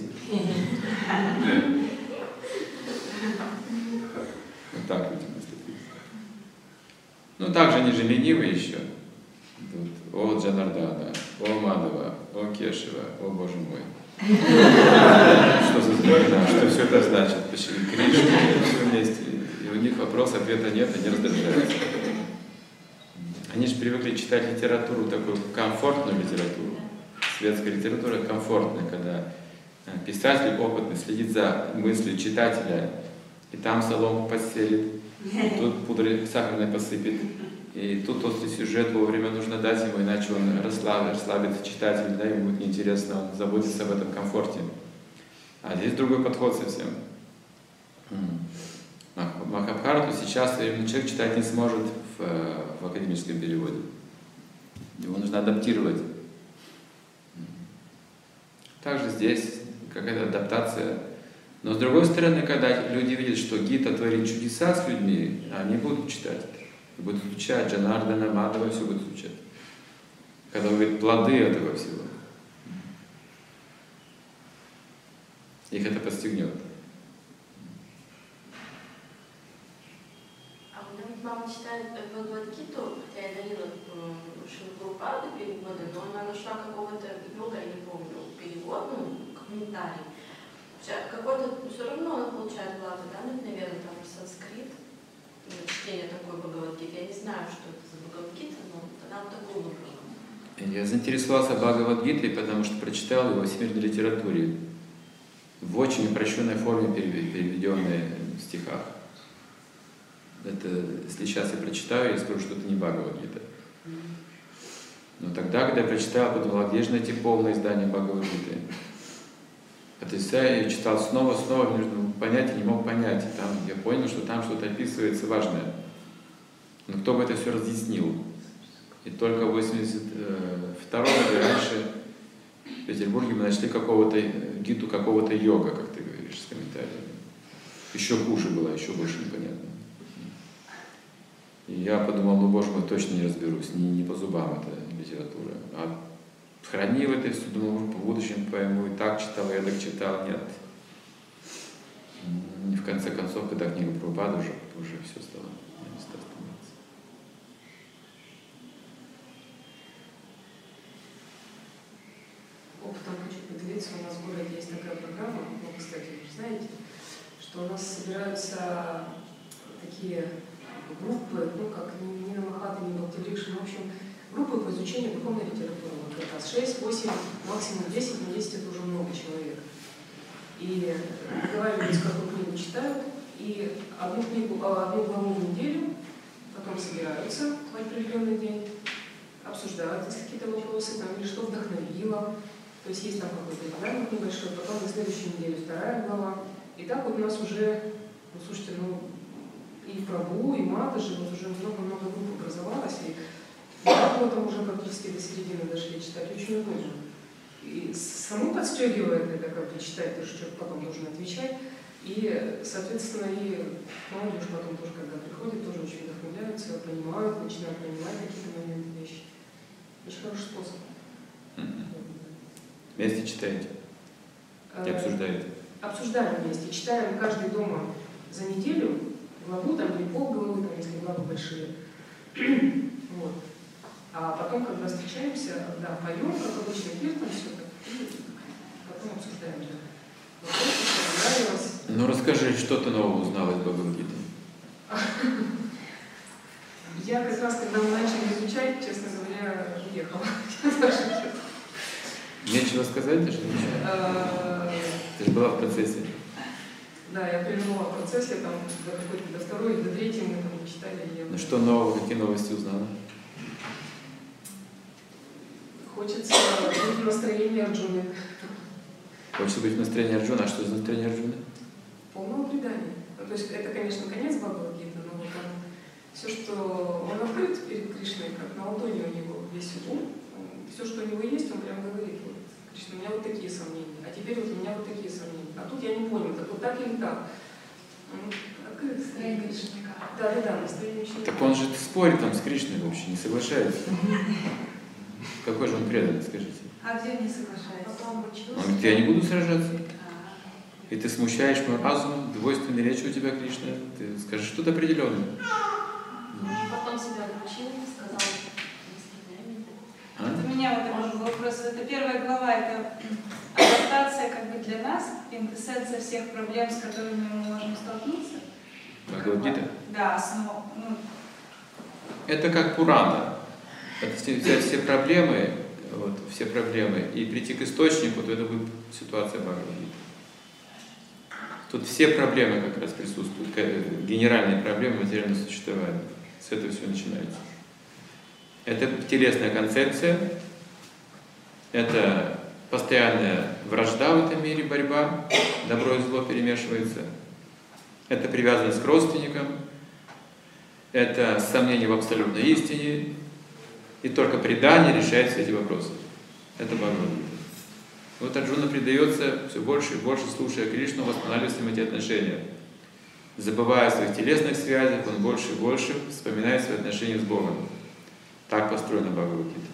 Вот так люди наступили. Ну, также они же ленивые еще. Тут, о Джанардана, о Мадава, о Кешева, о Боже мой. Что за знамена, что все это значит? Почему Кришна, все вместе. И у них вопрос, ответа нет, они раздражаются. Они же привыкли читать литературу, такую комфортную литературу. Светская литература комфортная, когда писатель опытный следит за мыслью читателя, и там соломку подстелит, и тут пудры сахарной посыпет, и тут острый сюжет вовремя нужно дать ему, иначе он расслабит, расслабит читателя, да, ему будет неинтересно, он заботится об этом комфорте. А здесь другой подход совсем. Махабхарату сейчас человек читать не сможет в, в академическом переводе. Его нужно адаптировать. Также здесь какая-то адаптация. Но с другой стороны, когда люди видят, что Гита творит чудеса с людьми, они будут читать это. Будут изучать Джанардана, Мадава, все будут изучать. Когда увидят плоды этого всего, их это подстегнет. А у меня мама читает Бхагавад-гиту, хотя я дарила Шрилу Прабхупаду переводы, но она нашла какого-то йога, я не помню, перевод, ну, комментарий. Какой-то, все равно она получает благо, да, наверное, там санскрит, чтение такой Бхагавад-гиты. Я не знаю, что это за Бхагавад-гита, но тогда вот такой вопрос. Я заинтересовался Бхагавад-гитой, потому что прочитал его в всемирной литературе, в очень упрощенной форме, переведенной в стихах. Это, если сейчас я прочитаю, я скажу, что это не Бхагавад-гита. Но тогда, когда я прочитал, я подумал, где же найти полное издание Бхагавад-гиты? То есть я ее читал снова, снова, между понять и не мог понять. И там я понял, что там что-то описывается важное. Но кто бы это все разъяснил? И только в восемьдесят втором году раньше в Петербурге мы нашли какого-то гиту какого-то йога, как ты говоришь, с комментариями. Еще хуже было, еще больше непонятно. И я подумал, ну, боже мой, точно не разберусь, не, не по зубам эта литература. А хранил это все, думал, может, в будущем пойму, и так читал, и так читал, нет. И в конце концов, когда книга Прабхупады, уже, уже все стало, не стало становиться. Опытом хочу поделиться, у нас в городе есть такая программа, ну, кстати, вы знаете, что у нас собираются такие группы, ну, как ни на Махаты, ни Бхактиврикша, в общем, группы по изучению духовной литературы. Вот как раз шесть, восемь, максимум десять, но десять это уже много человек. И разговаривают, какую книгу читают, И одну книгу, одну главу в неделю, потом собираются в определенный день, обсуждают, если какие-то вопросы, там, или что вдохновило. То есть есть там какой-то динамик небольшой, потом на следующей неделе вторая глава. И так вот у нас уже, ну, слушайте, ну, и пробу, и матажи, вот уже много-много групп образовалось, и да, вот там уже практически до середины дошли, читать очень удобно. И саму подстегивает это, как бы читать, ты что потом должен отвечать. И, соответственно, и молодежь потом тоже, когда приходит, тоже очень вдохновляются, понимают, начинают понимать какие-то моменты, вещи. Очень хороший способ. Вместе читаете? И обсуждаете? Обсуждаем вместе. Читаем каждый дома за неделю главу, там, или полглавы, там, если главы большие. Вот. А потом, когда встречаемся, да, поем, как обычно, пир, там все так, и потом обсуждаем. Да. Вот это понравилось. Ну расскажи, что ты нового узнала из Бхагавад-гиты? Я как раз, когда мы начали изучать, честно говоря, уехала. Нечего сказать даже? Ты же была в процессе. Да, я пребывала в процессе, там, до какой-то, до второй, до третьей мы там читали. Ну что нового, какие новости узнала? Хочется быть в настроении Арджуны. Хочется быть в настроении Арджуны. А что за настроение Арджуны? Полного предания. Ну, то есть это, конечно, конец Бхагавад-гиты, но вот там все, что он открыт перед Кришной, как на ладони у него весь ум, все, что у него есть, он прям говорит, вот, Кришна, у меня вот такие сомнения, а теперь вот у меня вот такие сомнения. А тут я не понял, так вот так или так? Открыт. Настроение ученика. Да, да, да, настроение ученика. Так он же спорит там с Кришной вообще, не соглашается. Какой же он преданный, скажите? А где не соглашается? Потом учился. Он говорит, я не буду сражаться. И ты смущаешь мой разум, двойственной речи у тебя, Кришна. Ты скажи что-то определенное. Потом себя научил, сказал, не А? Вот у меня вот такой вопрос. Это первая глава, это адаптация как бы для нас, квинтэссенция всех проблем, с которыми мы можем столкнуться. Бхагавад-гита? Да, основа. Ну, Это как Пурана. Это все- взять все проблемы, вот, все проблемы, и прийти к источнику, то это будет ситуация Бхагавад-гиты. Тут все проблемы как раз присутствуют, ка- генеральные проблемы материального существования. С этого все начинается. Это телесная концепция, это постоянная вражда в этом мире, борьба, добро и зло перемешивается. Это привязанность к родственникам, это сомнение в абсолютной истине, и только предание решает все эти вопросы. Это Бхагавад-гита. Вот Арджуна предается все больше и больше, слушая Кришну, восстанавливая с ним эти отношения. Забывая о своих телесных связях, он больше и больше вспоминает свои отношения с Богом. Так построена Бхагавад-гита.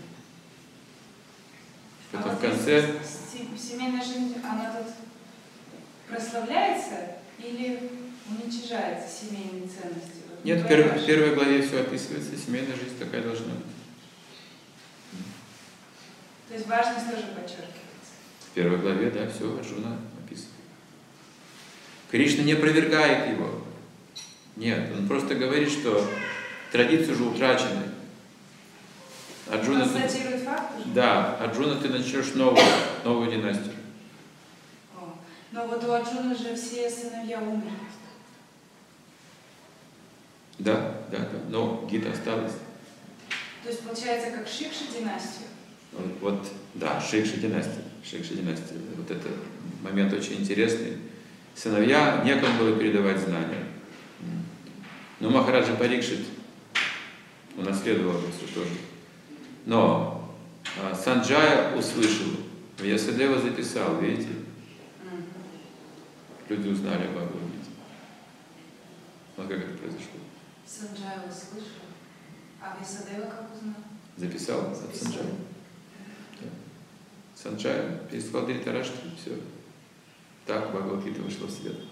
Это а в вот конце... с- семейная жизнь, она тут прославляется или уничижается семейные ценности? Вот Нет, в твоя первой, в ваша- первой главе все описывается, семейная жизнь такая должна быть. То есть важность тоже подчеркивается. В первой главе, да, все Арджуна описывает. Кришна не опровергает его. Нет, он просто говорит, что традиции уже утрачены. Арджуна, ты- Констатирует факт уже? да, Арджуна, ты начнешь новую, новую династию. О, но вот у Арджуны же все сыновья умерли. Да, да, да. Но Гита осталась. То есть получается как Шикша династию. Вот, вот, да, Шикша династия. Шикша династия. Вот это момент очень интересный. Сыновья, некому было передавать знания. Но Махараджа Парикшит унаследовал это все тоже. Но а, Санджая услышал, Вьясадева записал, видите? Люди узнали об Бхагавад-гите. Вот как это произошло. Санджая услышал. А Вьясадева как узнал? Записал от Санджая. Да. Санджая переслал Дритараштру, все. Так Бхагавад-гита вышла в свет.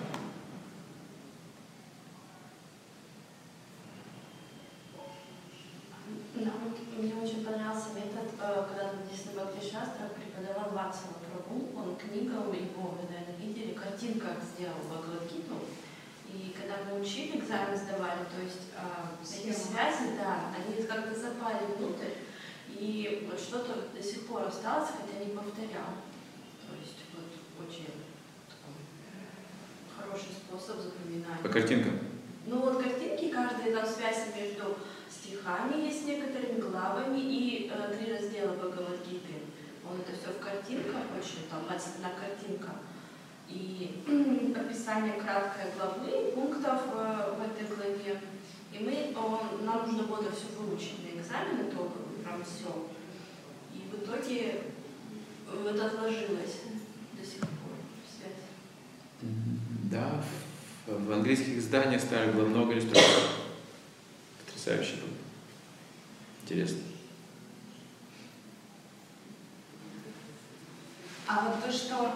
Да, вот мне очень понравился метод, э, когда написано Бхакти-шастра, преподавал Ватсала Прабху, он книгу его, вы, наверное, видели, картинках сделал Бхагавад-гиту. И когда мы учили, экзамен сдавали, то есть э, эти связи, да, они как-то запали внутрь, и вот что-то до сих пор осталось, хотя не повторял. То есть вот очень такой хороший способ. способ запоминания. По картинкам? Ну вот картинки, каждая там связь между стихами есть некоторыми главами и э, три раздела Бхагавад-гиты. Он это все в картинках, очень там на картинках. И описание краткой главы, пунктов э, в этой главе. И мы, он, нам нужно было это все выучить на экзамены только, прям все. И в итоге это отложилось до сих пор. Связь. Да, в английских изданиях старых было много иллюстраций. Потрясающе было. Интересно. А вот то, что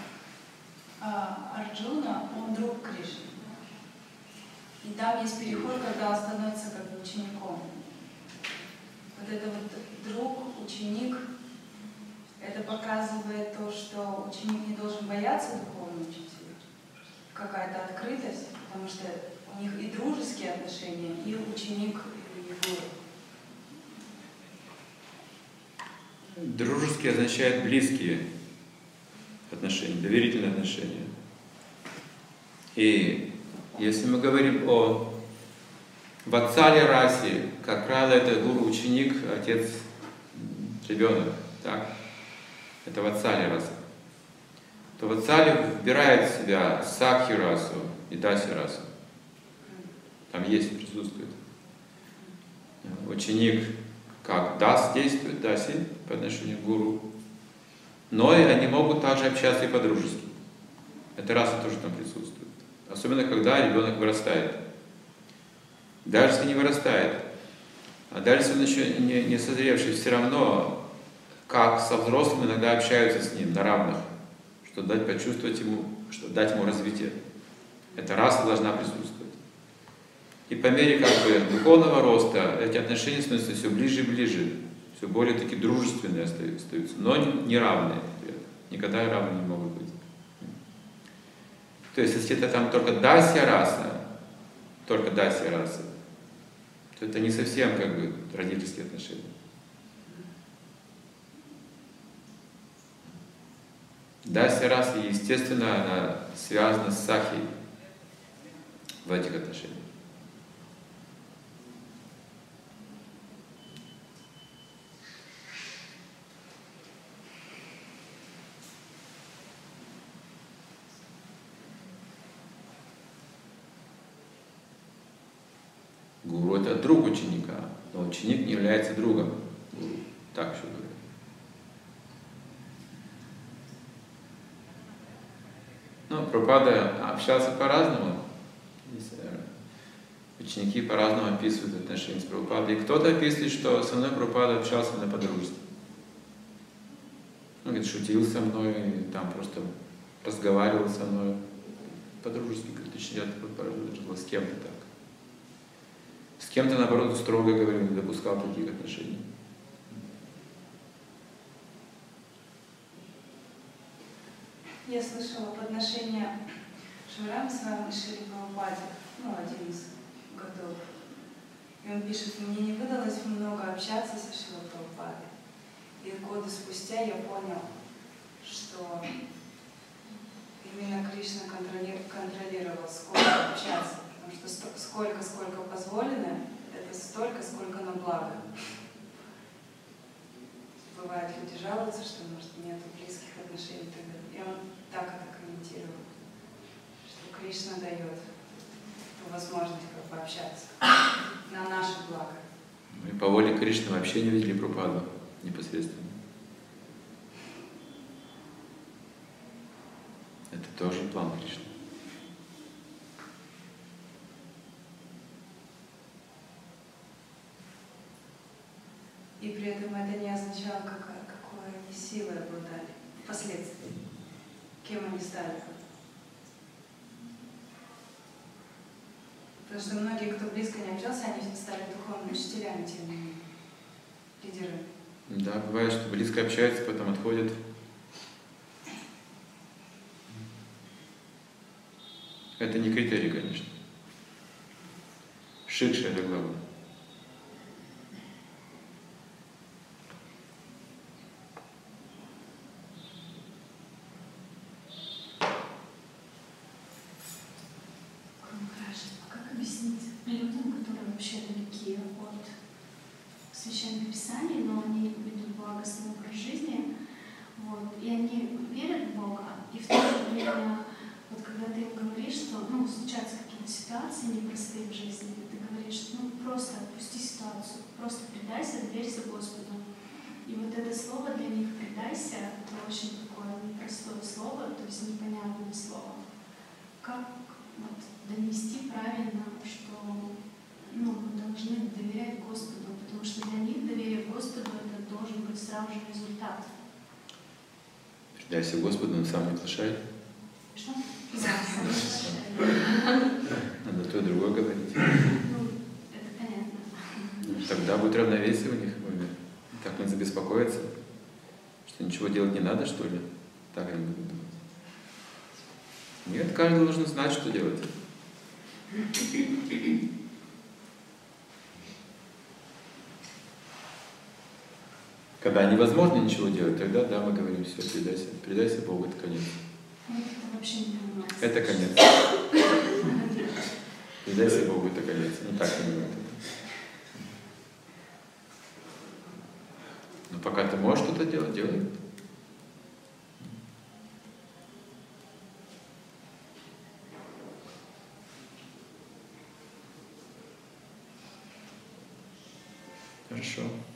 а, Арджуна, он друг Кришны. И там есть переход, когда он становится как бы учеником. Вот это вот друг, ученик, это показывает то, что ученик не должен бояться духовного учителя. Какая-то открытость, потому что у них и дружеские отношения, и ученик, и гуру. Дружеские означает близкие отношения, доверительные отношения. И если мы говорим о ватсале расе, как правило, это гуру-ученик, отец, ребенок, так? Это ватсале раса. То ватсале вбирает в себя сакхи расу и даси расу. Там есть, присутствует. Ученик как дас действует, даси по отношению к гуру. Но и они могут также общаться и по-дружески. Эта раса тоже там присутствует. Особенно, когда ребенок вырастает. Даже если не вырастает, а даже если он еще не, не созревший, все равно, как со взрослым иногда общаются с ним на равных, чтобы дать почувствовать ему, чтобы дать ему развитие. Эта раса должна присутствовать. И по мере как бы духовного роста эти отношения становятся все ближе и ближе, все более такие дружественные остаются, но не равные. Никогда равные не могут быть. То есть, если это там только дасья раса, только дасья раса, то это не совсем как бы родительские отношения. Дасья раса, естественно, она связана с сахи в этих отношениях. Гуру — это друг ученика, но ученик не является другом гуру. Так еще говорят. Ну, Прабхупада общался по-разному. Ученики по-разному описывают отношения с Прабхупадой. И кто-то описывает, что со мной Прабхупада общался на подружестве. Он говорит, шутил со мной, там просто разговаривал со мной по-дружески, говорит, очень редко с кем-то так. С кем-то, наоборот, строго говорил, не допускал таких отношений. Я слышала в отношении Шиврама с вами Шри Прабхупаде, ну, один из годов. И он пишет, мне не выдалось много общаться со Шри Прабхупадой. И годы спустя я понял, что именно Кришна контролировал, сколько общаться. Потому что сколько, сколько позволено, это столько, сколько на благо. Бывает, люди жалуются, что, может, нет близких отношений. И он так это комментировал, что Кришна дает ту возможность как бы общаться на наше благо. Мы по воле Кришны вообще не видели Прабхупаду непосредственно. Это тоже план Кришны. И при этом это не означало, какая, какой они силой обладали впоследствии, кем они стали. Потому что многие, кто близко не общался, они стали духовными учителями, тем не менее, лидерами. Да, бывает, что близко общаются, потом отходят. Это не критерий, конечно. Шикша — это главное. вообще далеки от священных писаний, но они ведут благостный образ жизни. Вот, и они верят в Бога, и в то же время, вот когда ты им говоришь, что ну, случаются какие-то ситуации непростые в жизни, ты говоришь, ну просто отпусти ситуацию, просто предайся, доверься Господу. И вот это слово для них «предайся» — это очень такое непростое слово, то есть непонятное слово. Как вот, донести правильно, что ну, мы должны доверять Господу, потому что для них доверие Господу — это должен быть сразу же результат. Предайся Господу, он сам не оглашает. Что? Да, сам не оглашает. Надо то и другое говорить. Ну, это понятно. Тогда будет равновесие у них в уме. Так не забеспокоиться, что ничего делать не надо, что ли? Так они будут думать. Нет, каждый должен знать, что делать. Когда невозможно ничего делать, тогда да, мы говорим, все, предайся, предайся Богу, это конец. Вот это вообще не понимается. Это конец. Предайся Богу, это конец. Ну так понимают это. Но пока ты можешь что-то делать, делай. Хорошо.